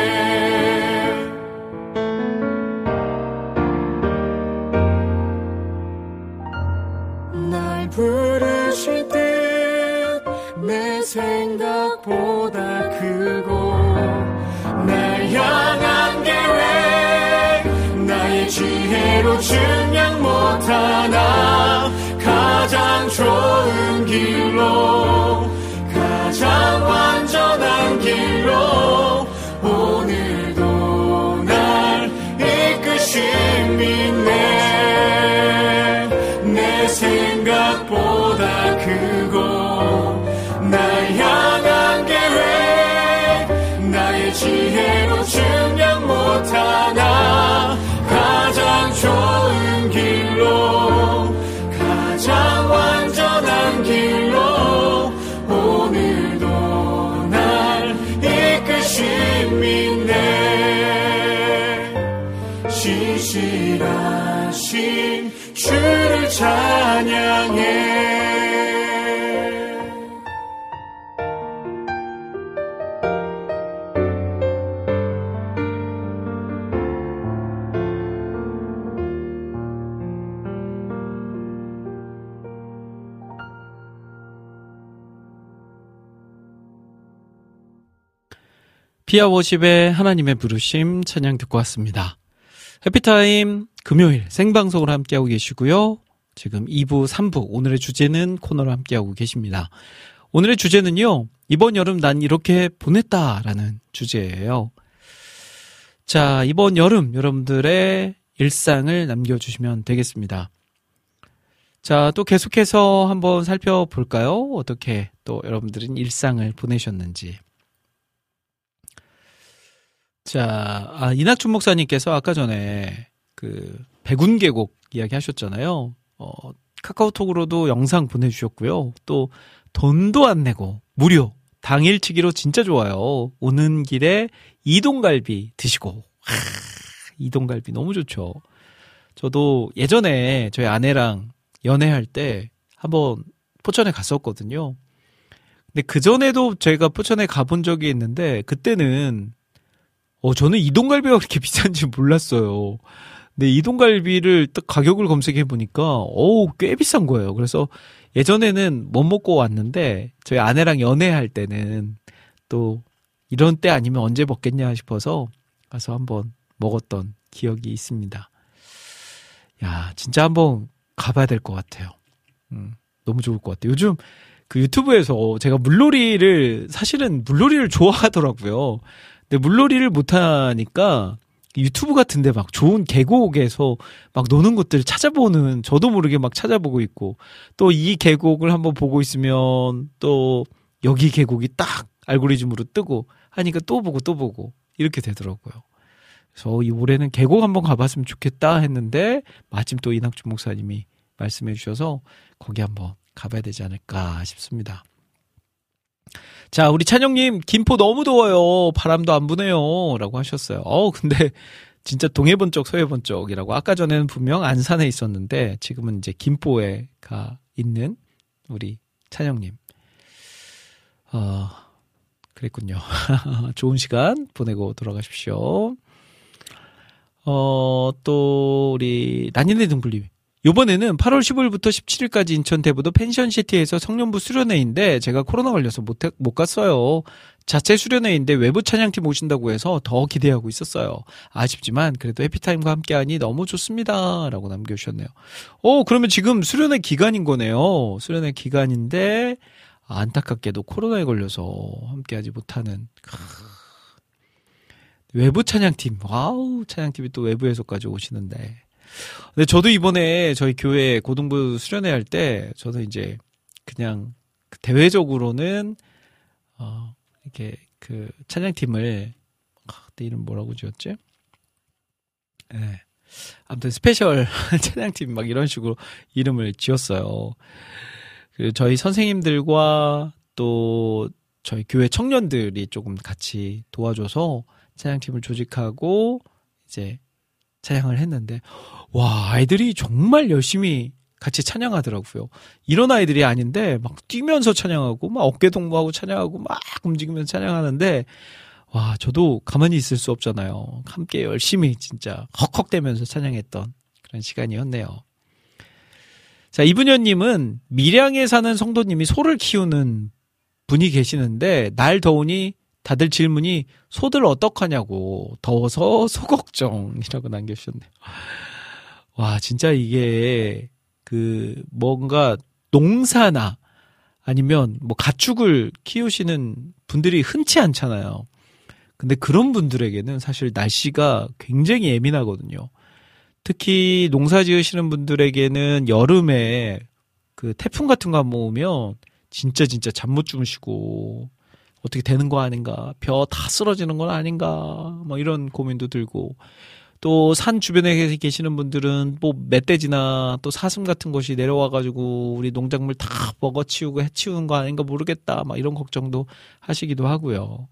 부르실 듯 내 생각보다 크고 날 향한 계획 나의 지혜로 증량 못하나 가장 좋은 길로 가장 완전한 길로 오늘도 날 이끄심이네. 내 생각보다 크고 날 향한 계획 나의 지혜로 증량 못하나 가장 좋은 길로 가장 완전한 길로 오늘도 날 이끄심이네. 신실하신 주를 찬양해. 피아 워십의 하나님의 부르심 찬양 듣고 왔습니다. 해피타임 금요일 생방송으로 함께하고 계시고요. 지금 이 부, 삼 부 오늘의 주제는 코너로 함께하고 계십니다. 오늘의 주제는요. 이번 여름 난 이렇게 보냈다라는 주제예요. 자, 이번 여름 여러분들의 일상을 남겨주시면 되겠습니다. 자, 또 계속해서 한번 살펴볼까요? 어떻게 또 여러분들은 일상을 보내셨는지. 자, 아, 이낙춘 목사님께서 아까 전에 그 백운계곡 이야기 하셨잖아요. 어, 카카오톡으로도 영상 보내주셨고요. 또 돈도 안 내고 무료 당일치기로 진짜 좋아요. 오는 길에 이동갈비 드시고. 하, 이동갈비 너무 좋죠. 저도 예전에 저희 아내랑 연애할 때 한번 포천에 갔었거든요. 근데 그전에도 제가 포천에 가본 적이 있는데 그때는 어, 저는 이동갈비가 그렇게 비싼지 몰랐어요. 근데 이동갈비를 딱 가격을 검색해 보니까 어우 꽤 비싼 거예요. 그래서 예전에는 못 먹고 왔는데 저희 아내랑 연애할 때는 또 이런 때 아니면 언제 먹겠냐 싶어서 가서 한번 먹었던 기억이 있습니다. 야, 진짜 한번 가봐야 될 것 같아요. 음, 너무 좋을 것 같아요. 요즘 그 유튜브에서 제가 물놀이를 사실은 물놀이를 좋아하더라고요. 근데 물놀이를 못하니까 유튜브 같은데 막 좋은 계곡에서 막 노는 것들 찾아보는, 저도 모르게 막 찾아보고 있고, 또 이 계곡을 한번 보고 있으면 또 여기 계곡이 딱 알고리즘으로 뜨고 하니까 또 보고 또 보고 이렇게 되더라고요. 그래서 이 올해는 계곡 한번 가봤으면 좋겠다 했는데 마침 또 이낙준 목사님이 말씀해 주셔서 거기 한번 가봐야 되지 않을까 싶습니다. 자, 우리 찬영님, 김포 너무 더워요. 바람도 안 부네요. 라고 하셨어요. 어, 근데 진짜 동해번쩍 서해번쩍이라고. 아까 전에는 분명 안산에 있었는데 지금은 이제 김포에 가 있는 우리 찬영님. 어, 그랬군요. 좋은 시간 보내고 돌아가십시오. 어, 또 우리 난이네 등불님. 요번에는 팔월 십오일부터 십칠일까지 인천 대부도 펜션시티에서 청년부 수련회인데 제가 코로나 걸려서 못, 해, 못 갔어요. 자체 수련회인데 외부 찬양팀 오신다고 해서 더 기대하고 있었어요. 아쉽지만 그래도 해피타임과 함께하니 너무 좋습니다. 라고 남겨주셨네요. 어, 그러면 지금 수련회 기간인 거네요. 수련회 기간인데 안타깝게도 코로나에 걸려서 함께하지 못하는. 외부 찬양팀. 와우, 찬양팀이 또 외부에서까지 오시는데. 근데 저도 이번에 저희 교회 고등부 수련회 할 때 저도 이제 그냥 대외적으로는 어 이렇게 그 찬양팀을 아, 그때 이름 뭐라고 지었지? 예. 네. 아무튼 스페셜 찬양팀 막 이런 식으로 이름을 지었어요. 그 저희 선생님들과 또 저희 교회 청년들이 조금 같이 도와줘서 찬양팀을 조직하고 이제 찬양을 했는데 와, 아이들이 정말 열심히 같이 찬양하더라고요. 이런 아이들이 아닌데 막 뛰면서 찬양하고 막 어깨 동무하고 찬양하고 막 움직이면서 찬양하는데 와, 저도 가만히 있을 수 없잖아요. 함께 열심히 진짜 헉헉대면서 찬양했던 그런 시간이었네요. 자, 이분현님은 밀양에 사는 성도님이 소를 키우는 분이 계시는데 날 더우니 다들 질문이 소들 어떡하냐고, 더워서 소 걱정이라고 남겨주셨네요. 와, 진짜 이게 그 뭔가 농사나 아니면 뭐 가축을 키우시는 분들이 흔치 않잖아요. 근데 그런 분들에게는 사실 날씨가 굉장히 예민하거든요. 특히 농사 지으시는 분들에게는 여름에 그 태풍 같은 거 한번 오면 진짜 진짜 잠 못 주무시고 어떻게 되는 거 아닌가, 벼 다 쓰러지는 건 아닌가, 뭐 이런 고민도 들고, 또 산 주변에 계시는 분들은 뭐 멧돼지나 또 사슴 같은 것이 내려와가지고 우리 농작물 다 먹어치우고 해치우는 거 아닌가 모르겠다, 막 이런 걱정도 하시기도 하고요.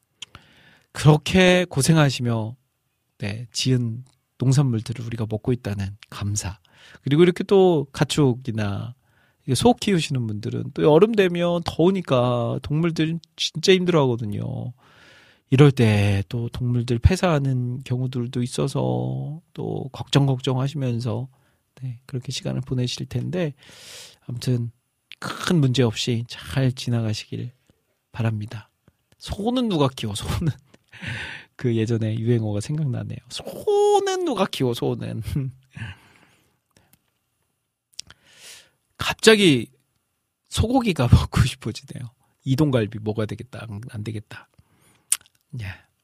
그렇게 고생하시며 네, 지은 농산물들을 우리가 먹고 있다는 감사, 그리고 이렇게 또 가축이나 소 키우시는 분들은 또 여름 되면 더우니까 동물들 진짜 힘들어하거든요. 이럴 때 또 동물들 폐사하는 경우들도 있어서 또 걱정 걱정 하시면서 네, 그렇게 시간을 보내실 텐데 아무튼 큰 문제 없이 잘 지나가시길 바랍니다. 소는 누가 키워? 소는 그 예전에 유행어가 생각나네요. 소는 누가 키워? 소는. 갑자기 소고기가 먹고 싶어지네요. 이동갈비 먹어야 되겠다. 안 되겠다. 예.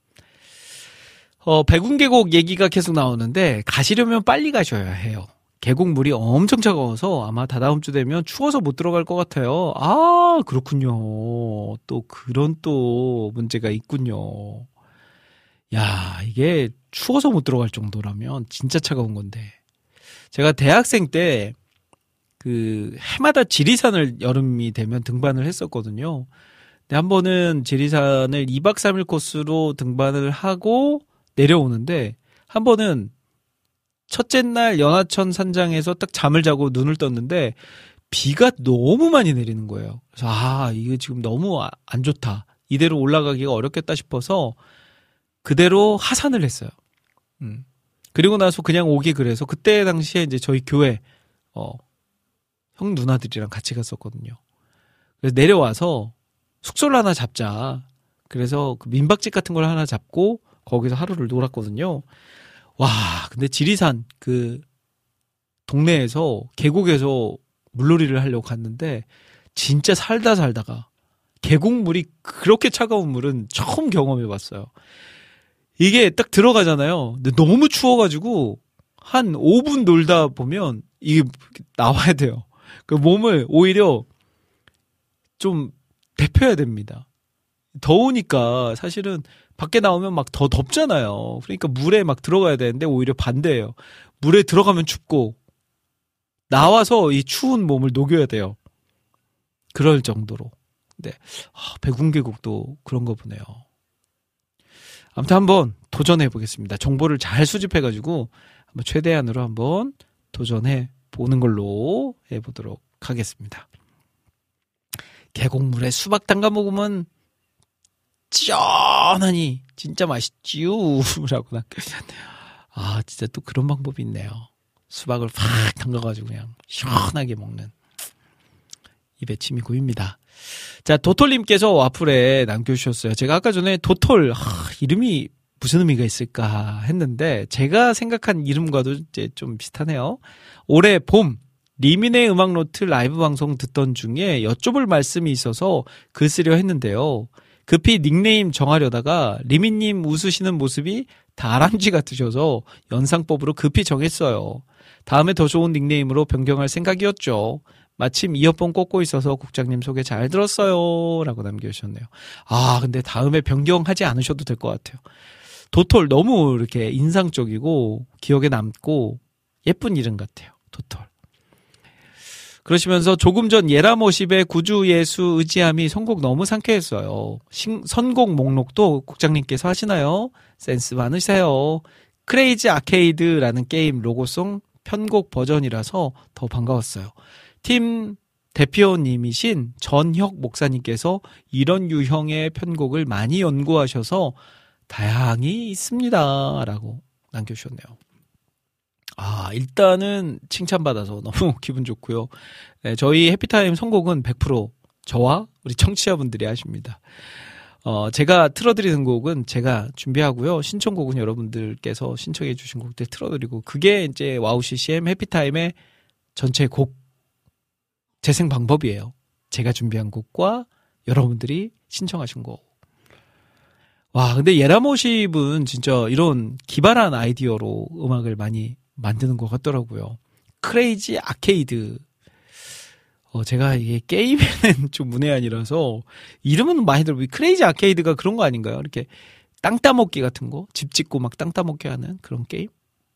어, 백운계곡 얘기가 계속 나오는데 가시려면 빨리 가셔야 해요. 계곡물이 엄청 차가워서 아마 다다음 주 되면 추워서 못 들어갈 것 같아요. 아, 그렇군요. 또 그런 또 문제가 있군요. 야, 이게 추워서 못 들어갈 정도라면 진짜 차가운 건데. 제가 대학생 때 그 해마다 지리산을 여름이 되면 등반을 했었거든요. 근데 한 번은 지리산을 이박 삼일 코스로 등반을 하고 내려오는데 한 번은 첫째 날 연하천 산장에서 딱 잠을 자고 눈을 떴는데 비가 너무 많이 내리는 거예요. 그래서 아, 이거 지금 너무 안 좋다. 이대로 올라가기가 어렵겠다 싶어서 그대로 하산을 했어요. 음. 그리고 나서 그냥 오기 그래서 그때 당시에 이제 저희 교회 어, 형 누나들이랑 같이 갔었거든요. 그래서 내려와서 숙소를 하나 잡자. 그래서 그 민박집 같은 걸 하나 잡고 거기서 하루를 놀았거든요. 와, 근데 지리산 그 동네에서 계곡에서 물놀이를 하려고 갔는데 진짜 살다 살다가 계곡물이 그렇게 차가운 물은 처음 경험해봤어요. 이게 딱 들어가잖아요. 근데 너무 추워가지고 한 오 분 놀다 보면 이게 나와야 돼요. 그 몸을 오히려 좀 데펴야 됩니다. 더우니까 사실은 밖에 나오면 막 더 덥잖아요. 그러니까 물에 막 들어가야 되는데 오히려 반대예요. 물에 들어가면 춥고 나와서 이 추운 몸을 녹여야 돼요. 그럴 정도로. 네. 아, 백운계곡도 그런 거 보네요. 아무튼 한번 도전해 보겠습니다. 정보를 잘 수집해가지고 한번 최대한으로 한번 도전해 보는 걸로 해보도록 하겠습니다. 계곡물에 수박 담가 먹으면 쩌하니 진짜 맛있지요 라고 남겨주셨네요. 아 진짜 또 그런 방법이 있네요. 수박을 팍 담가가지고 그냥 시원하게 먹는. 입에 침이 고입니다. 자, 도톨님께서 와플에 남겨주셨어요. 제가 아까 전에 도톨, 하, 이름이 무슨 의미가 있을까 했는데, 제가 생각한 이름과도 이제 좀 비슷하네요. 올해 봄, 리민의 음악노트 라이브 방송 듣던 중에 여쭤볼 말씀이 있어서 글 쓰려 했는데요. 급히 닉네임 정하려다가 리민님 웃으시는 모습이 다람쥐 같으셔서 연상법으로 급히 정했어요. 다음에 더 좋은 닉네임으로 변경할 생각이었죠. 마침 이어폰 꽂고 있어서 국장님 소개 잘 들었어요 라고 남겨주셨네요. 아 근데 다음에 변경하지 않으셔도 될 것 같아요. 도톨 너무 이렇게 인상적이고 기억에 남고 예쁜 이름 같아요. 도톨. 그러시면서 조금 전 예라모십의 구주예수 의지함이 선곡 너무 상쾌했어요. 신, 선곡 목록도 국장님께서 하시나요? 센스 많으세요. 크레이지 아케이드라는 게임 로고송 편곡 버전이라서 더 반가웠어요. 팀 대표님이신 전혁 목사님께서 이런 유형의 편곡을 많이 연구하셔서 다양히 있습니다. 라고 남겨주셨네요. 아, 일단은 칭찬받아서 너무 기분 좋고요. 네, 저희 해피타임 선곡은 백 퍼센트 저와 우리 청취자분들이 하십니다. 어, 제가 틀어드리는 곡은 제가 준비하고요. 신청곡은 여러분들께서 신청해 주신 곡들 틀어드리고, 그게 이제 와우 씨씨엠 해피타임의 전체 곡 재생 방법이에요. 제가 준비한 곡과 여러분들이 신청하신 곡. 와, 근데 예라모십은 진짜 이런 기발한 아이디어로 음악을 많이 만드는 것 같더라고요. 크레이지 아케이드. 어, 제가 이게 게임에는 좀 문외한이라서 이름은 많이 들어보고, 크레이지 아케이드가 그런 거 아닌가요? 이렇게 땅 따먹기 같은 거? 집 짓고 막 땅 따먹기 하는 그런 게임?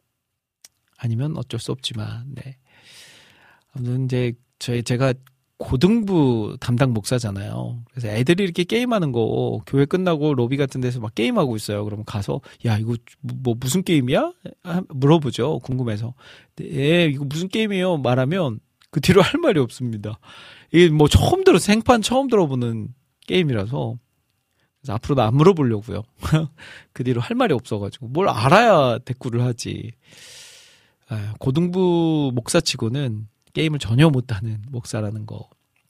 아니면 어쩔 수 없지만, 네. 아무튼 이제 저희 제가 고등부 담당 목사잖아요. 그래서 애들이 이렇게 게임하는 거 교회 끝나고 로비 같은 데서 막 게임하고 있어요. 그러면 가서 야 이거 뭐 무슨 게임이야? 물어보죠. 궁금해서. 예, 이거 무슨 게임이에요? 말하면 그 뒤로 할 말이 없습니다. 이게 뭐 처음 들어 생판 처음 들어보는 게임이라서 그래서 앞으로도 안 물어보려고요. 그 뒤로 할 말이 없어가지고 뭘 알아야 대꾸를 하지. 고등부 목사치고는 게임을 전혀 못하는 목사라는 거.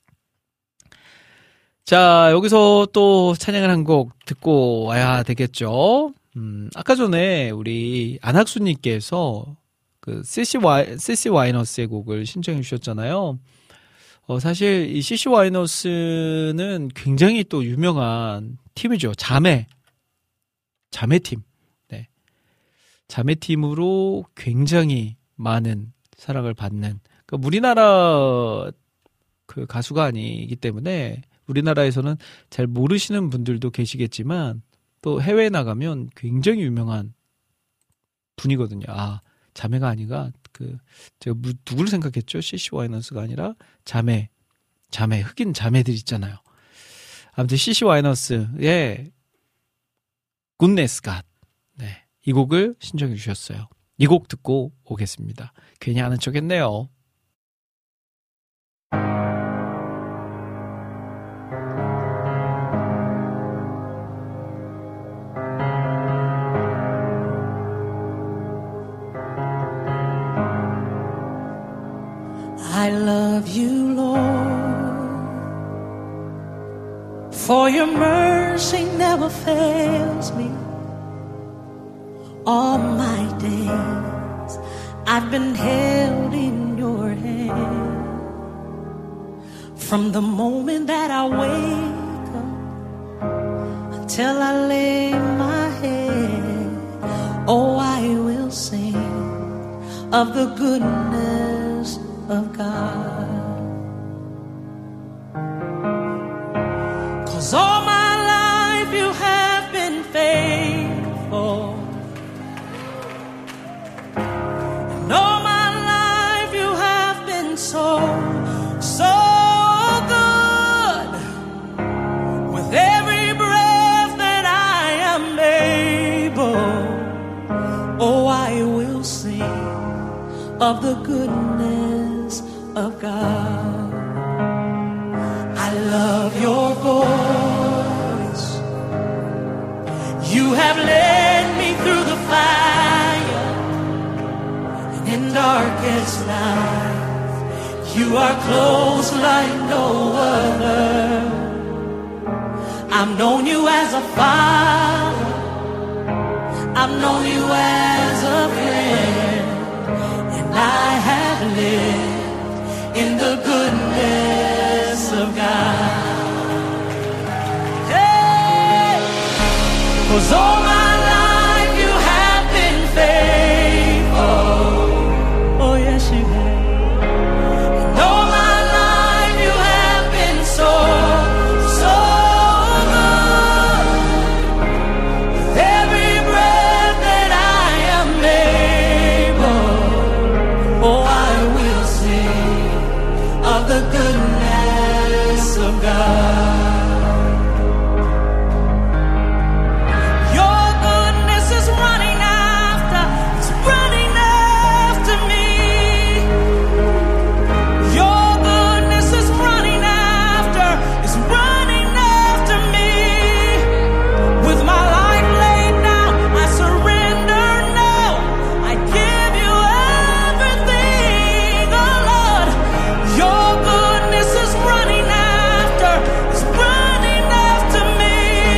자, 여기서 또 찬양을 한 곡 듣고 와야 되겠죠. 음, 아까 전에 우리 안학수님께서 그 씨씨 와이, 씨씨 와이너스의 곡을 신청해 주셨잖아요. 어, 사실 이 씨씨 와이너스는 굉장히 또 유명한 팀이죠. 자매. 자매팀. 네. 자매팀으로 굉장히 많은 사랑을 받는, 그러니까 우리나라 그 가수가 아니기 때문에 우리나라에서는 잘 모르시는 분들도 계시겠지만 또 해외에 나가면 굉장히 유명한 분이거든요. 아, 자매가 아니라 그 제가 누구를 생각했죠? 씨씨 와이너스가 아니라 자매, 자매, 흑인 자매들 있잖아요. 아무튼 씨씨 와이너스의 Goodness God, 네, 이 곡을 신청해 주셨어요. 이 곡 듣고 오겠습니다. 괜히 아는 척했네요. For your mercy never fails me. All my days I've been held in your hand. From the moment that I wake up until I lay my head, oh, I will sing of the goodness of God. 'Cause all my life you have been faithful. And all my life you have been so, so good. With every breath that I am able, oh, I will sing of the goodness of God. I love your voice. You have led me through the fire and in darkest night. You are close like no other. I've known you as a father. I've known you as a friend. And I have lived in the goodness of God. Hey! 'Cause all my life you have been faithful. Oh yes you have. And all my life you have been so, so good. With every breath that I am able, oh I will sing of the goodness of God. Your goodness is running after, it's running after me. Your goodness is running after, it's running after me. With my life laid down, I surrender now. I give you everything, oh Lord. Your goodness is running after, it's running after me.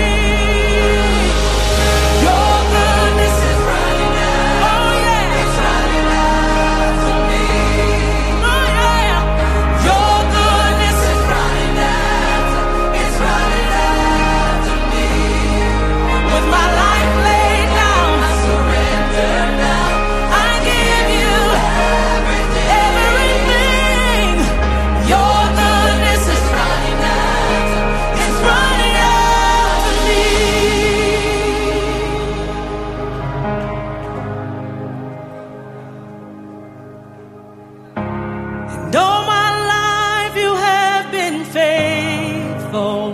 Your goodness is running after, oh yeah, it's running after me. Oh yeah, your goodness is running after, it's running after me. With my life laid down, I surrender now. I give you everything, everything. Your goodness is running after, it's running after me. And all my life you have been faithful.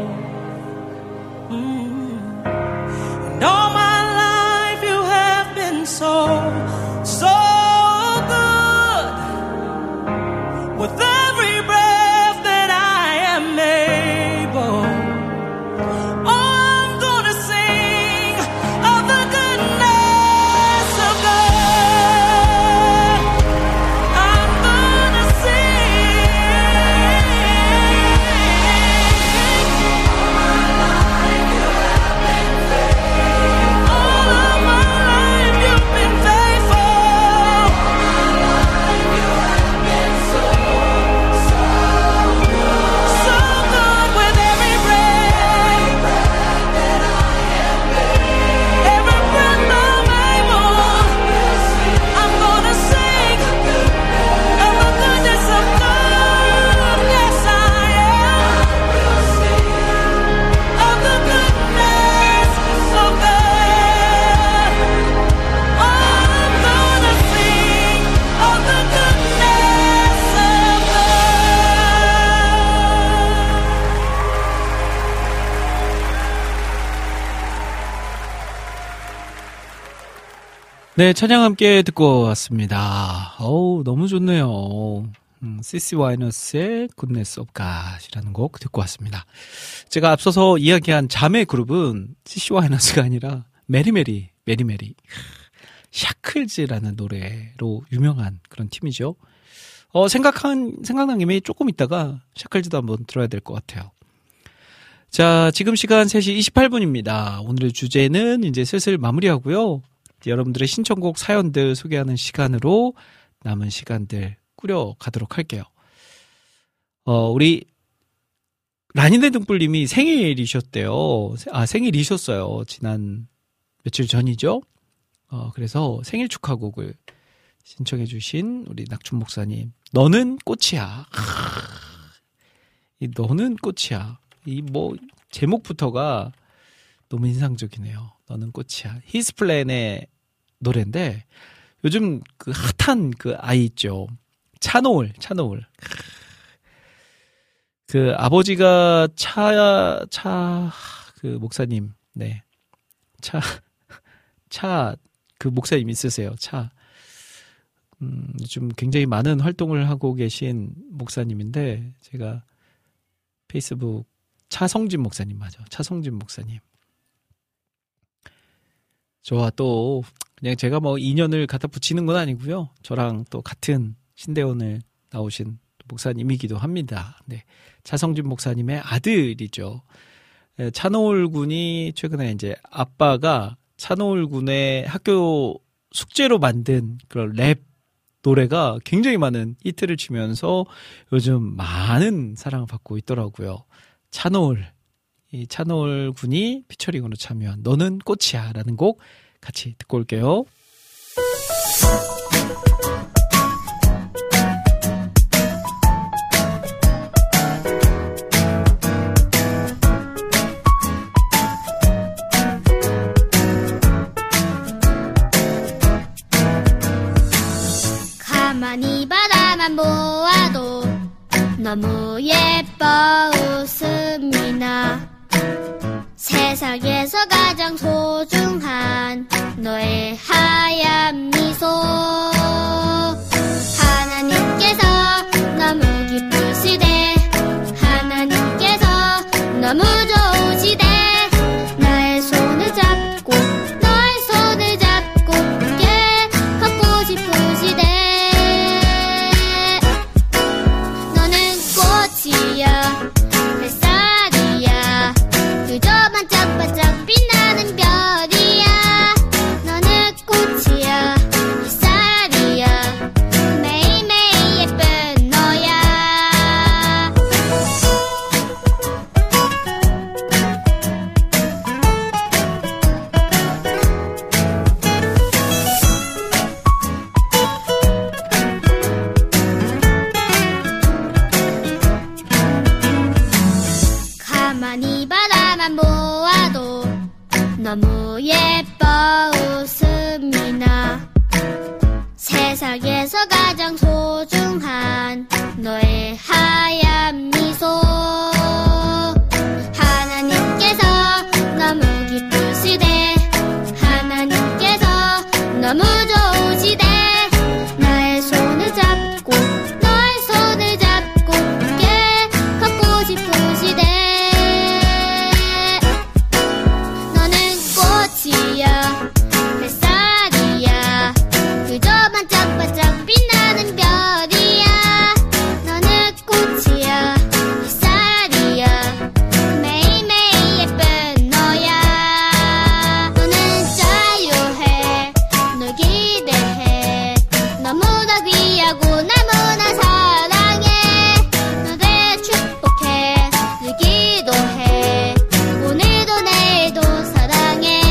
Mm. And all my life you have been so, so good. With every breath that I am able, oh, I'm gonna sing of the goodness of God. I'm gonna sing. All of my life you've been faithful. So good with every breath, every breath I'm able. I'm gonna sing of the goodness of God. Yes, I am. Of the goodness of God. Oh, I'm gonna sing of the goodness of 네, 찬양 함께 듣고 왔습니다. 어우, 너무 좋네요. 음, 시시 와이너스의 Goodness of God이라는 곡 듣고 왔습니다. 제가 앞서서 이야기한 자매 그룹은 시시 와이너스가 아니라 메리메리, 메리메리. 샤클즈라는 노래로 유명한 그런 팀이죠. 어, 생각한, 생각난 김에 조금 있다가 샤클즈도 한번 들어야 될 것 같아요. 자, 지금 시간 세 시 이십팔 분입니다. 오늘의 주제는 이제 슬슬 마무리하고요. 이제 여러분들의 신청곡 사연들 소개하는 시간으로 남은 시간들 꾸려가도록 할게요. 어, 우리 라니네 등불님이 생일이셨대요. 아, 생일이셨어요. 지난 며칠 전이죠. 어, 그래서 생일 축하곡을 신청해주신 우리 낙춘 목사님. 너는 꽃이야. 이 너는 꽃이야. 이 뭐 제목부터가 너무 인상적이네요. 너는 꽃이야. 히스플랜의 노래인데 요즘 그 핫한 그 아이 있죠. 차노을, 차노을. 그 아버지가 차, 차, 그 목사님, 네. 차, 차, 그 목사님 있으세요. 차. 음, 좀 굉장히 많은 활동을 하고 계신 목사님인데 제가 페이스북 차성진 목사님 맞아. 차성진 목사님. 저와 또 그냥 제가 뭐 인연을 갖다 붙이는 건 아니고요. 저랑 또 같은 신대원을 나오신 목사님이기도 합니다. 네. 차성진 목사님의 아들이죠. 차노을 군이 최근에 이제 아빠가 차노을 군의 학교 숙제로 만든 그런 랩 노래가 굉장히 많은 히트를 치면서 요즘 많은 사랑을 받고 있더라고요. 차노을, 이 차노을 군이 피처링으로 참여한 너는 꽃이야 라는 곡 같이 듣고 올게요. 가만히 바라만 보아도 너무 예뻐 웃음이 나 세상에서 가장 소중한 너의 하얀 미소 하나님께서 너무 기쁘시대 하나님께서 너무 좋으시대 나의 손을 잡고 너의 손을 잡고 함께 걷고 싶으시대 꽃이야 햇살이야 그저 반짝반짝 빛나는 별이야 너는 꽃이야 햇살이야 매일매일 예쁜 너야 가만히 바라만 보아도 너무 예뻐 웃음이 나 세상에서 가장 소중한 너의 하얀 미소 하나님께서 너무 기쁘시대 하나님께서 너무 좋으시대 나의 손을 잡고 너의 손을 잡고 함께 걷고 싶으시대 꽃이야 햇살이야 그저 반짝반짝 빛나는 별이야 너는 꽃이야 햇살이야 매일매일 예쁜 너야 너는 자유해 널 기대해 너무나 귀하고 너무나 사랑해 너를 축복해 늘 기도해 오늘도 내일도 사랑해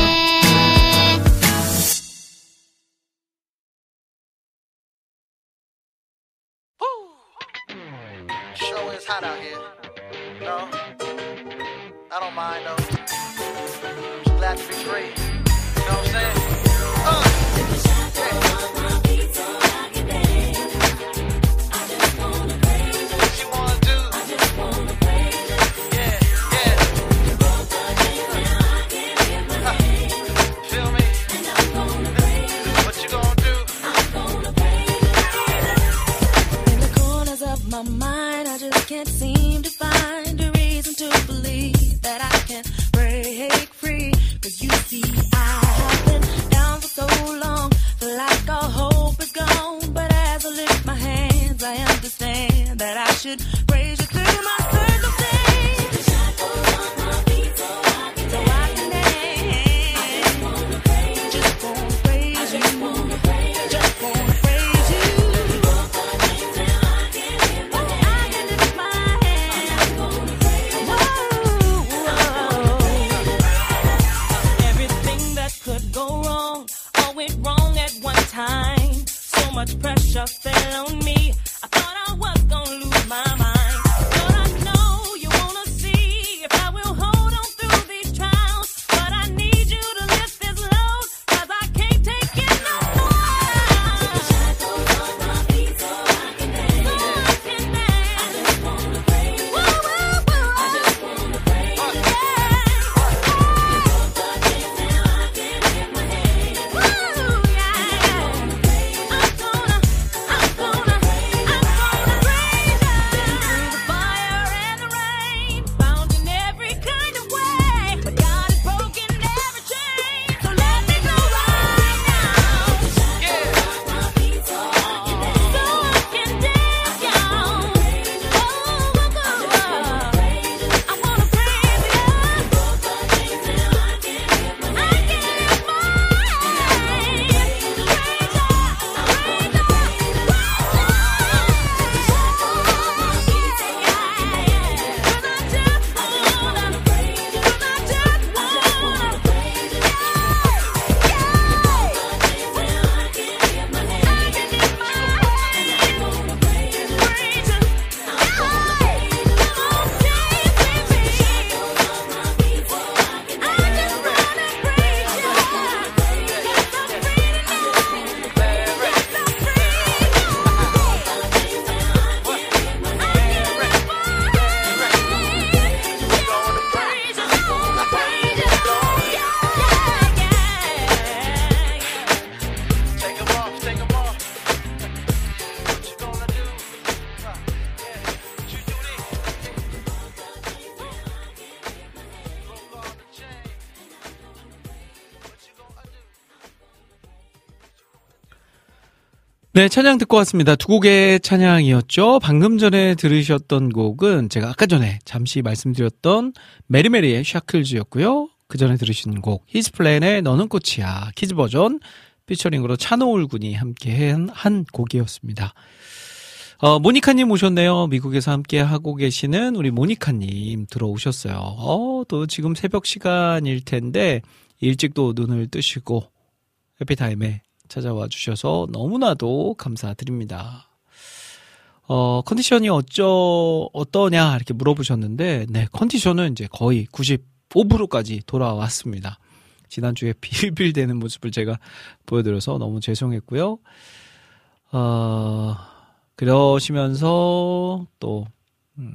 Show is hot out here. No, I don't mind though. Just glad to be free. You know what I'm saying? Uh, What you wanna do? Yeah, yeah. Uh, feel me? What you gonna do? In the corners of my mind, I just can't seem to find a reason to believe that I can break free. 'Cause you see, I have been down 네, 찬양 듣고 왔습니다. 두 곡의 찬양이었죠. 방금 전에 들으셨던 곡은 제가 아까 전에 잠시 말씀드렸던 메리메리의 샤클즈였고요. 그 전에 들으신 곡 히스플랜의 너는 꽃이야 키즈 버전 피처링으로 차노울 군이 함께 한 곡이었습니다. 어, 모니카님 오셨네요. 미국에서 함께 하고 계시는 우리 모니카님 들어오셨어요. 어, 또 지금 새벽 시간일 텐데 일찍 또 눈을 뜨시고 해피타임에 찾아와 주셔서 너무나도 감사드립니다. 어, 컨디션이 어쩌, 어떠냐, 이렇게 물어보셨는데, 네, 컨디션은 이제 거의 구십오 퍼센트까지 돌아왔습니다. 지난주에 빌빌대는 모습을 제가 보여드려서 너무 죄송했고요. 어, 그러시면서 또, 음,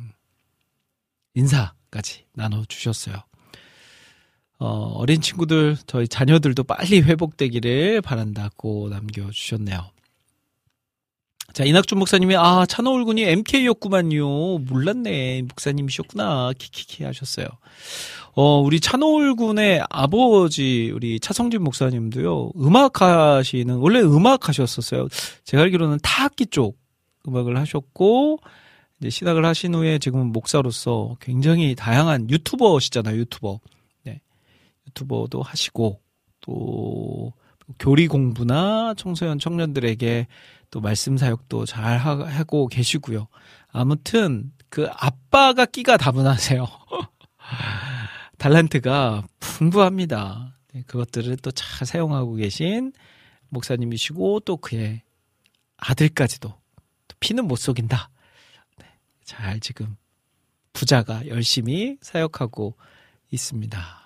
인사까지 나눠주셨어요. 어, 어린 친구들, 저희 자녀들도 빨리 회복되기를 바란다고 남겨주셨네요. 자, 이낙준 목사님이, 아, 차노울 군이 엠케이였구만요. 몰랐네. 목사님이셨구나. 키키키 하셨어요. 어, 우리 차노울 군의 아버지, 우리 차성진 목사님도요, 음악 하시는, 원래 음악 하셨었어요. 제가 알기로는 타악기 쪽 음악을 하셨고, 이제 신학을 하신 후에 지금은 목사로서 굉장히 다양한 유튜버시잖아요, 유튜버. 유튜버도 하시고 또 교리 공부나 청소년 청년들에게 또 말씀 사역도 잘 하고 계시고요. 아무튼 그 아빠가 끼가 다분하세요. 달란트가 풍부합니다. 그것들을 또 잘 사용하고 계신 목사님이시고 또 그의 아들까지도 또 피는 못 속인다. 잘 지금 부자가 열심히 사역하고 있습니다.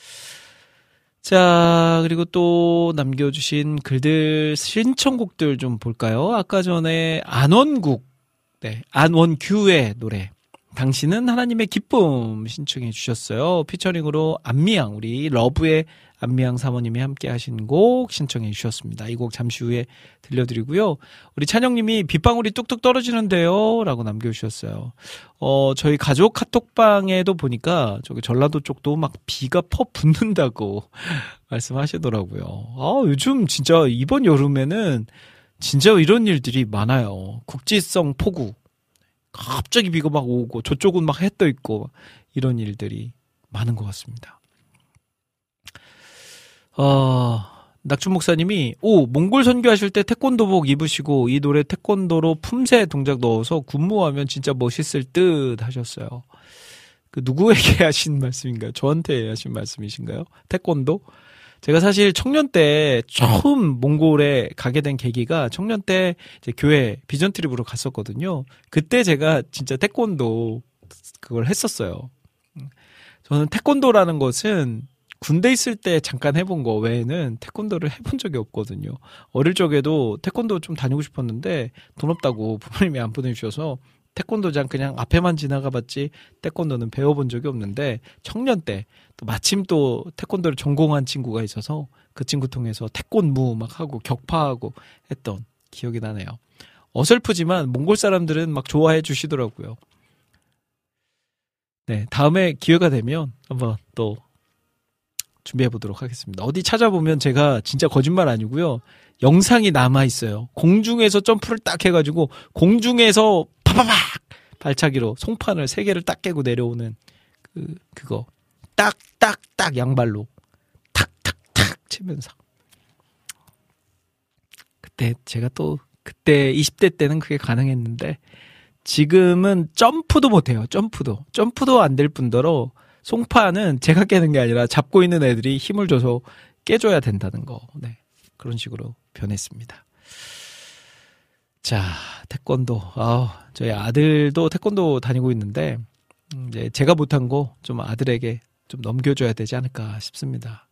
자, 그리고 또 남겨주신 글들, 신청곡들 좀 볼까요? 아까 전에 안원국, 네, 안원규의 노래, 당신은 하나님의 기쁨 신청해 주셨어요. 피처링으로 안미양, 우리 러브의 안미양 사모님이 함께 하신 곡 신청해 주셨습니다. 이 곡 잠시 후에 들려드리고요. 우리 찬영님이 빗방울이 뚝뚝 떨어지는데요 라고 남겨주셨어요. 어, 저희 가족 카톡방에도 보니까 저기 전라도 쪽도 막 비가 퍼 붓는다고 말씀하시더라고요. 아, 요즘 진짜 이번 여름에는 진짜 이런 일들이 많아요. 국지성 폭우. 갑자기 비가 막 오고 저쪽은 막 해 떠 있고 이런 일들이 많은 것 같습니다. 어, 낙준 목사님이 오 몽골 선교하실 때 태권도복 입으시고 이 노래 태권도로 품새 동작 넣어서 군무하면 진짜 멋있을 듯 하셨어요. 그 누구에게 하신 말씀인가요? 저한테 하신 말씀이신가요? 태권도? 제가 사실 청년 때 처음 몽골에 가게 된 계기가 청년 때 이제 교회 비전 트립으로 갔었거든요. 그때 제가 진짜 태권도 그걸 했었어요. 저는 태권도라는 것은 군대 있을 때 잠깐 해본 거 외에는 태권도를 해본 적이 없거든요. 어릴 적에도 태권도 좀 다니고 싶었는데 돈 없다고 부모님이 안 보내주셔서 태권도장 그냥 앞에만 지나가 봤지 태권도는 배워본 적이 없는데 청년 때 또 마침 또 태권도를 전공한 친구가 있어서 그 친구 통해서 태권무 막 하고 격파하고 했던 기억이 나네요. 어설프지만 몽골 사람들은 막 좋아해 주시더라고요. 네, 다음에 기회가 되면 한번 또 준비해 보도록 하겠습니다. 어디 찾아보면 제가 진짜 거짓말 아니고요. 영상이 남아 있어요. 공중에서 점프를 딱 해가지고 공중에서 파파팍 발차기로 송판을 세 개를 딱 깨고 내려오는 그 그거 딱딱딱 양발로 탁탁탁 치면서 그때 제가 또 그때 이십 대 때는 그게 가능했는데 지금은 점프도 못해요. 점프도 점프도 안 될 뿐더러 송파는 제가 깨는 게 아니라 잡고 있는 애들이 힘을 줘서 깨줘야 된다는 거. 네. 그런 식으로 변했습니다. 자, 태권도. 아, 저희 아들도 태권도 다니고 있는데, 이제 제가 못한 거 좀 아들에게 좀 넘겨줘야 되지 않을까 싶습니다.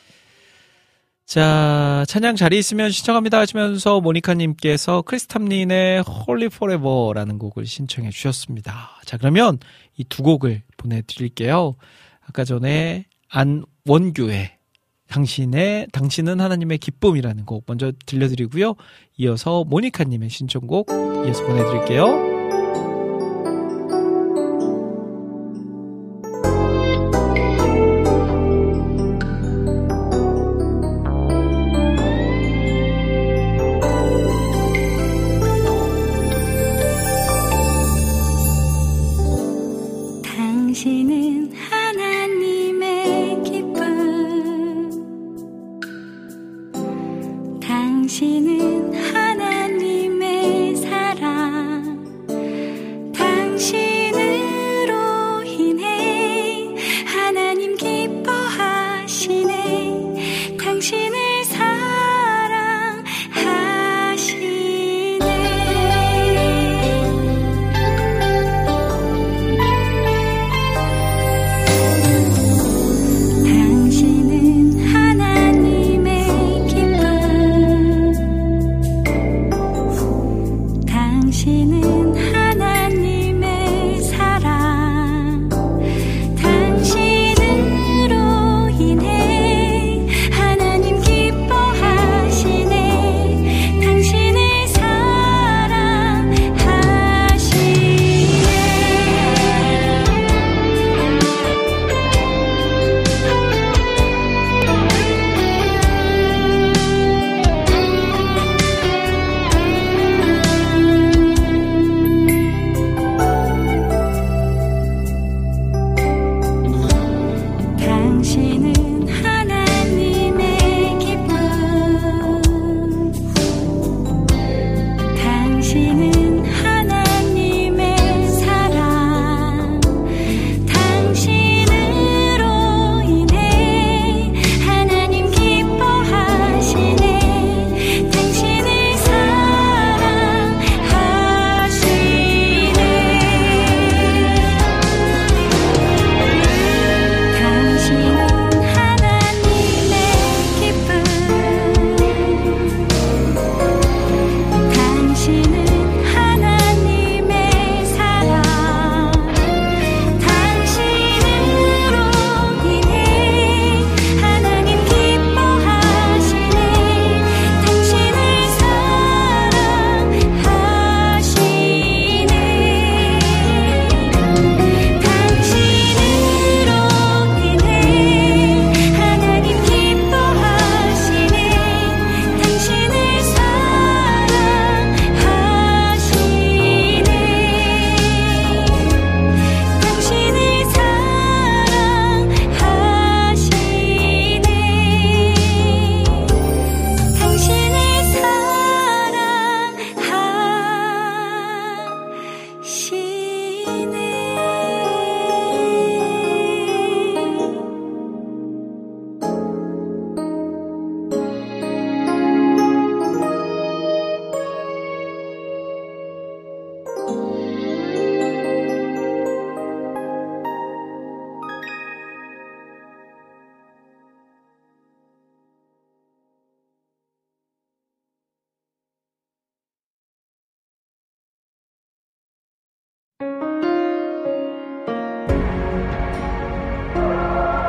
자, 찬양 자리 있으면 신청합니다 하시면서 모니카님께서 크리스탐린의 Holy Forever라는 곡을 신청해 주셨습니다. 자, 그러면 이 두 곡을 보내드릴게요. 아까 전에 안원규의 당신의, 당신은 하나님의 기쁨이라는 곡 먼저 들려드리고요. 이어서 모니카님의 신청곡 이어서 보내드릴게요.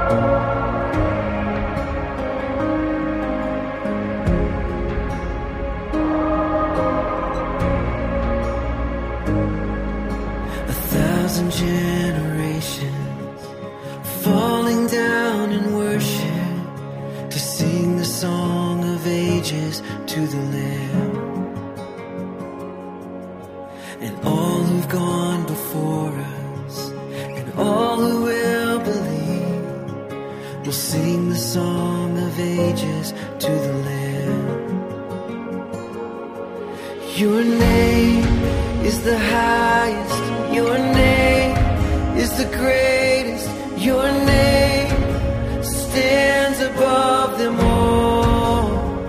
A thousand generations falling down in worship to sing the song of ages to the Lamb. And all who've gone before us and all who will believe will sing the song of ages to the Lamb. Your name is the highest, your name is the greatest, your name stands above them all.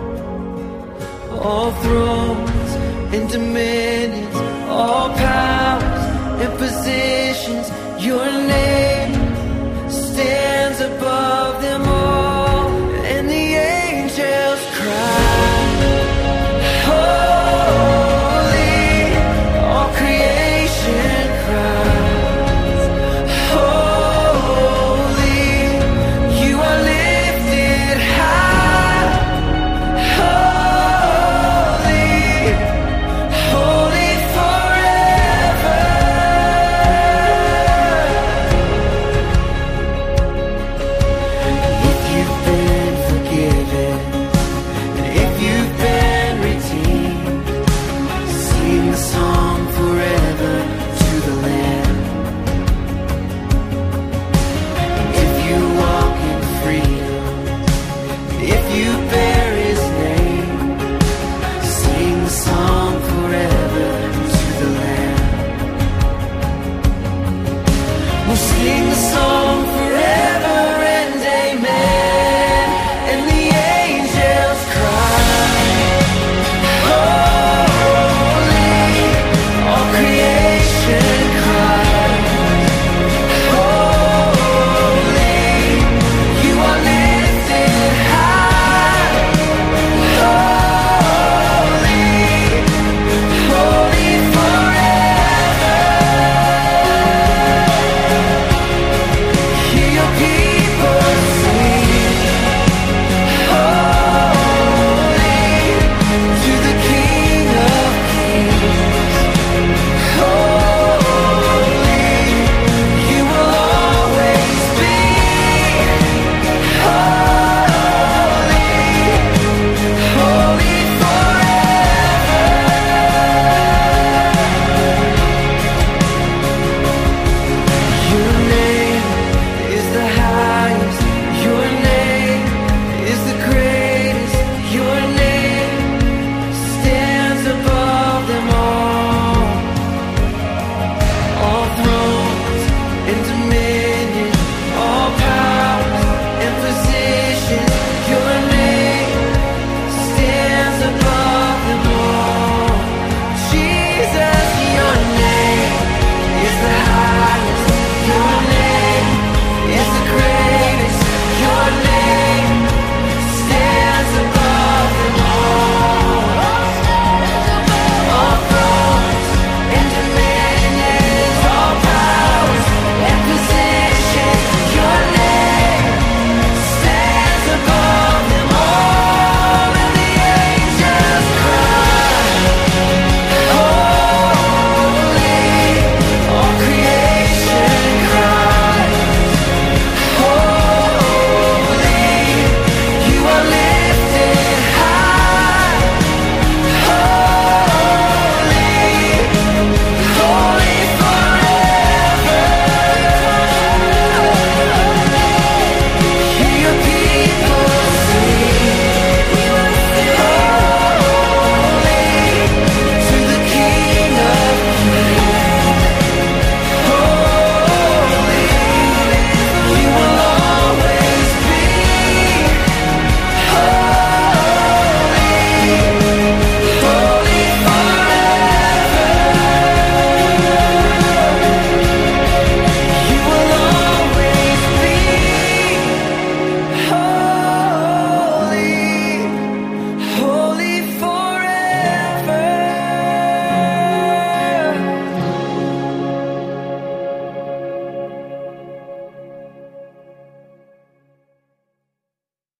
All thrones and dominions, all powers and positions, your name stands above them all. And the angels cry, holy, all creation cries, holy,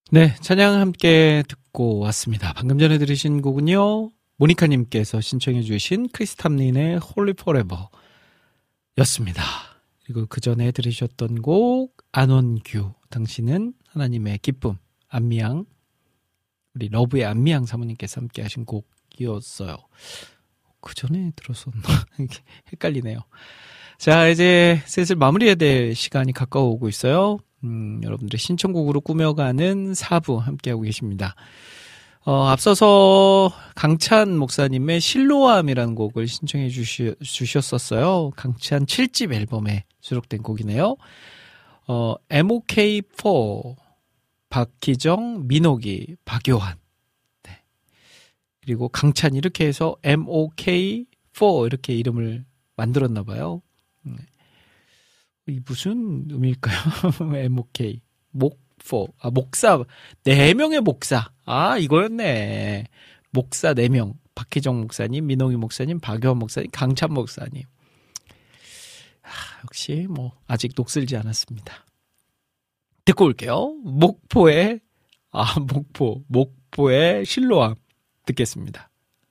네, 찬양 함께 듣고 왔습니다. 방금 전에 들으신 곡은요, 모니카님께서 신청해 주신 크리스탐린의 홀리 포레버 였습니다. 그리고 그 전에 들으셨던 곡 안원규, 당신은 하나님의 기쁨, 안미양, 우리 러브의 안미양 사모님께서 함께 하신 곡이었어요. 그 전에 들었었나? 헷갈리네요. 자, 이제 슬슬 마무리해야 될 시간이 가까워오고 있어요. 음, 여러분들의 신청곡으로 꾸며가는 사 부 함께하고 계십니다. 어, 앞서서 강찬 목사님의 실로암이라는 곡을 신청해 주시, 주셨었어요. 강찬 칠 집 앨범에 수록된 곡이네요. 어, 엠오케이 사, 박희정, 민옥이, 박요한. 네. 그리고 강찬 이렇게 해서 엠오케이 사 이렇게 이름을 만들었나 봐요. 네. 이 무슨 의미일까요? 엠오케이. 목포. 아, 목사. 네 명의 목사. 아, 이거였네. 목사 네 명. 박희정 목사님, 민홍희 목사님, 박효원 목사님, 강찬 목사님. 아, 역시 뭐 아직 녹슬지 않았습니다. 듣고 올게요. 목포의 아, 목포. 목포의 실로암 듣겠습니다.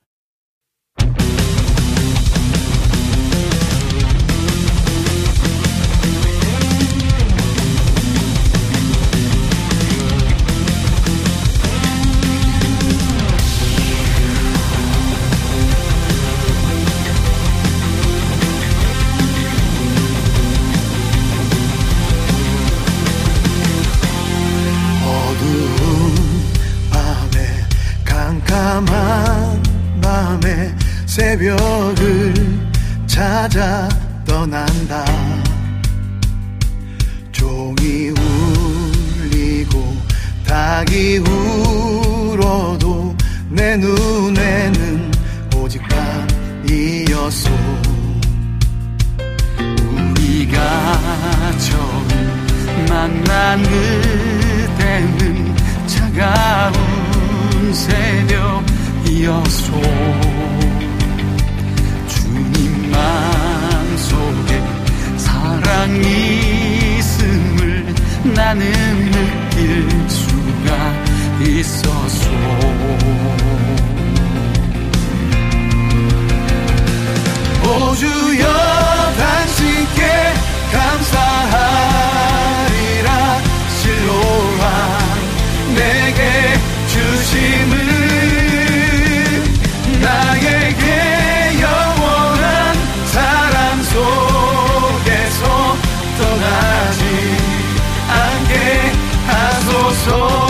깜깜한 밤에 새벽을 찾아 떠난다. 종이 울리고 닭이 울어도 내 눈에는 오직 밤이었소. 우리가 처음 만난 그때는 차가운 새벽이었소. 주님 맘속에 사랑이 있음을 나는 느낄 수가 있었소. 오 주여 당신께 감사하리라. 실로암 내게 주심은 나에게 영원한 사랑 속에서 떠나지 않게 하소서.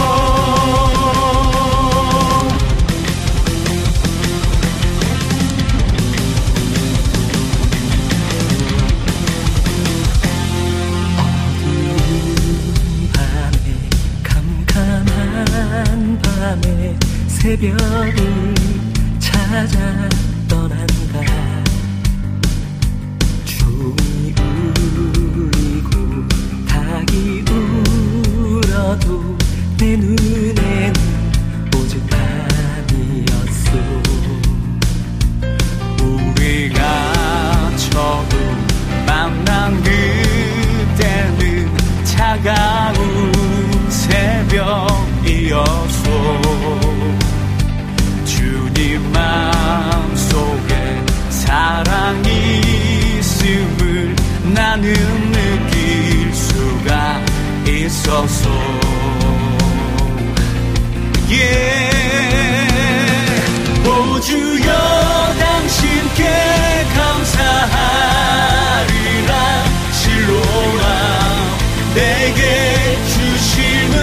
어두운 밤에 캄캄한 밤에 새벽을 찾아 떠난다. 종이 울리고 닭이 울어도 내 눈에는 오직 밤이었소. 우리가 처음 만난 그때는 차가운 새벽이었소. 주님 마음속에 사랑이 있음을 나는 느낄 수가 있었소. yeah. 오 주여 당신께 감사하리라. 실로암 내게 주심은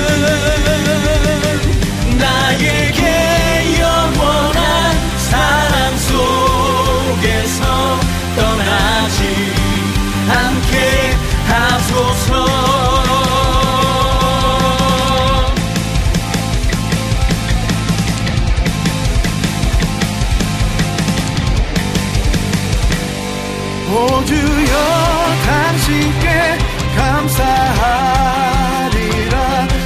나에게 영원한 사랑 속에서 떠나지 않게 하소서. 오 주여 당신께 감사하리라.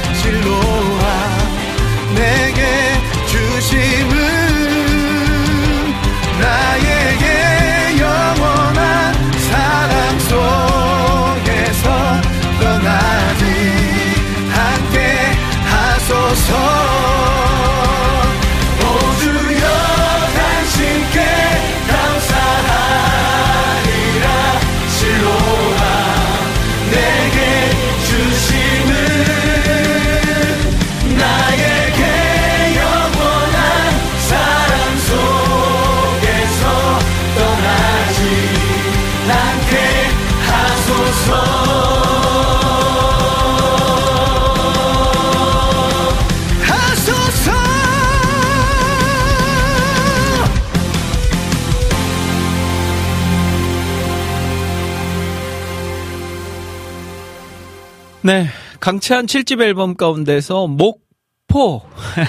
네, 강찬 칠 집 앨범 가운데서 목포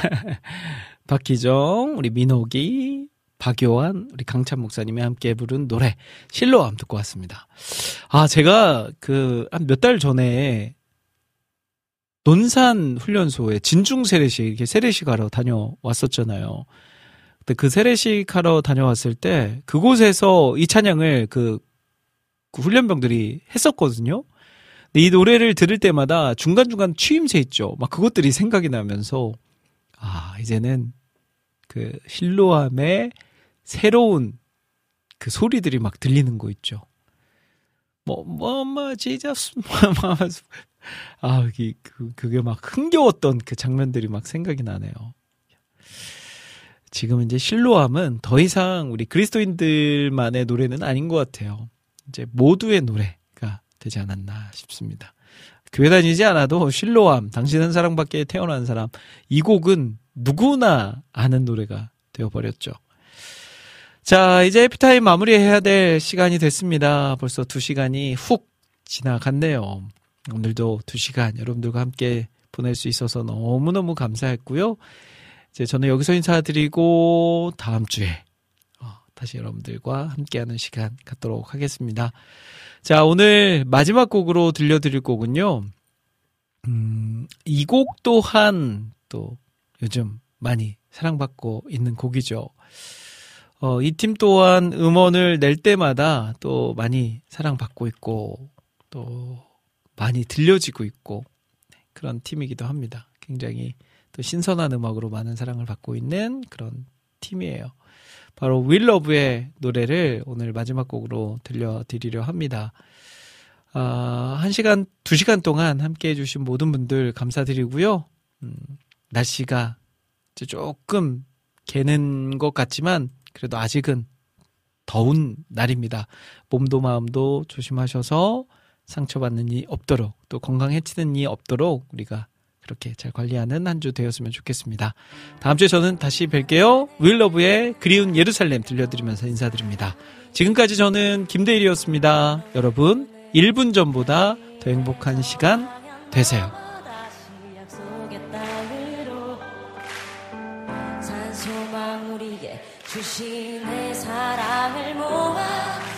박희정, 우리 민호기, 박요한, 우리 강찬 목사님이 함께 부른 노래 실로암 듣고 왔습니다. 아, 제가 그 한 몇 달 전에 논산 훈련소에 진중 세례식 이렇게 세례식 하러 다녀왔었잖아요. 근데 그 세례식 하러 다녀왔을 때 그곳에서 이 찬양을 그, 그 훈련병들이 했었거든요. 근데 이 노래를 들을 때마다 중간중간 취임새 있죠. 막 그것들이 생각이 나면서 아, 이제는 그 실로암의 새로운 그 소리들이 막 들리는 거 있죠. 뭐, 뭐, 뭐, 지저스, 뭐, 뭐, 아, 그, 그게 막 흥겨웠던 그 장면들이 막 생각이 나네요. 지금 이제 실로암은 더 이상 우리 그리스도인들만의 노래는 아닌 것 같아요. 이제 모두의 노래가 되지 않았나 싶습니다. 교회 다니지 않아도 실로암, 당신은 사랑받기에 태어난 사람, 이 곡은 누구나 아는 노래가 되어버렸죠. 자, 이제 에피타임 마무리해야 될 시간이 됐습니다. 벌써 두 시간이 훅 지나갔네요. 오늘도 두 시간 여러분들과 함께 보낼 수 있어서 너무너무 감사했고요. 이제 저는 여기서 인사드리고 다음 주에 어, 다시 여러분들과 함께하는 시간 갖도록 하겠습니다. 자, 오늘 마지막 곡으로 들려드릴 곡은요. 음, 이 곡 또한 또 요즘 많이 사랑받고 있는 곡이죠. 어, 이 팀 또한 음원을 낼 때마다 또 많이 사랑받고 있고 또 많이 들려지고 있고 그런 팀이기도 합니다. 굉장히 또 신선한 음악으로 많은 사랑을 받고 있는 그런 팀이에요. 바로 윌러브의 노래를 오늘 마지막 곡으로 들려드리려 합니다. 아, 한 시간, 두 시간 동안 함께 해주신 모든 분들 감사드리고요. 음, 날씨가 조금 개는 것 같지만 그래도 아직은 더운 날입니다. 몸도 마음도 조심하셔서 상처받는 일 없도록 또 건강 해치는 일 없도록 우리가 그렇게 잘 관리하는 한 주 되었으면 좋겠습니다. 다음 주에 저는 다시 뵐게요. 윌러브의 그리운 예루살렘 들려드리면서 인사드립니다. 지금까지 저는 김대일이었습니다. 여러분 일 분 전보다 더 행복한 시간 되세요. 주신 내 사랑을 모아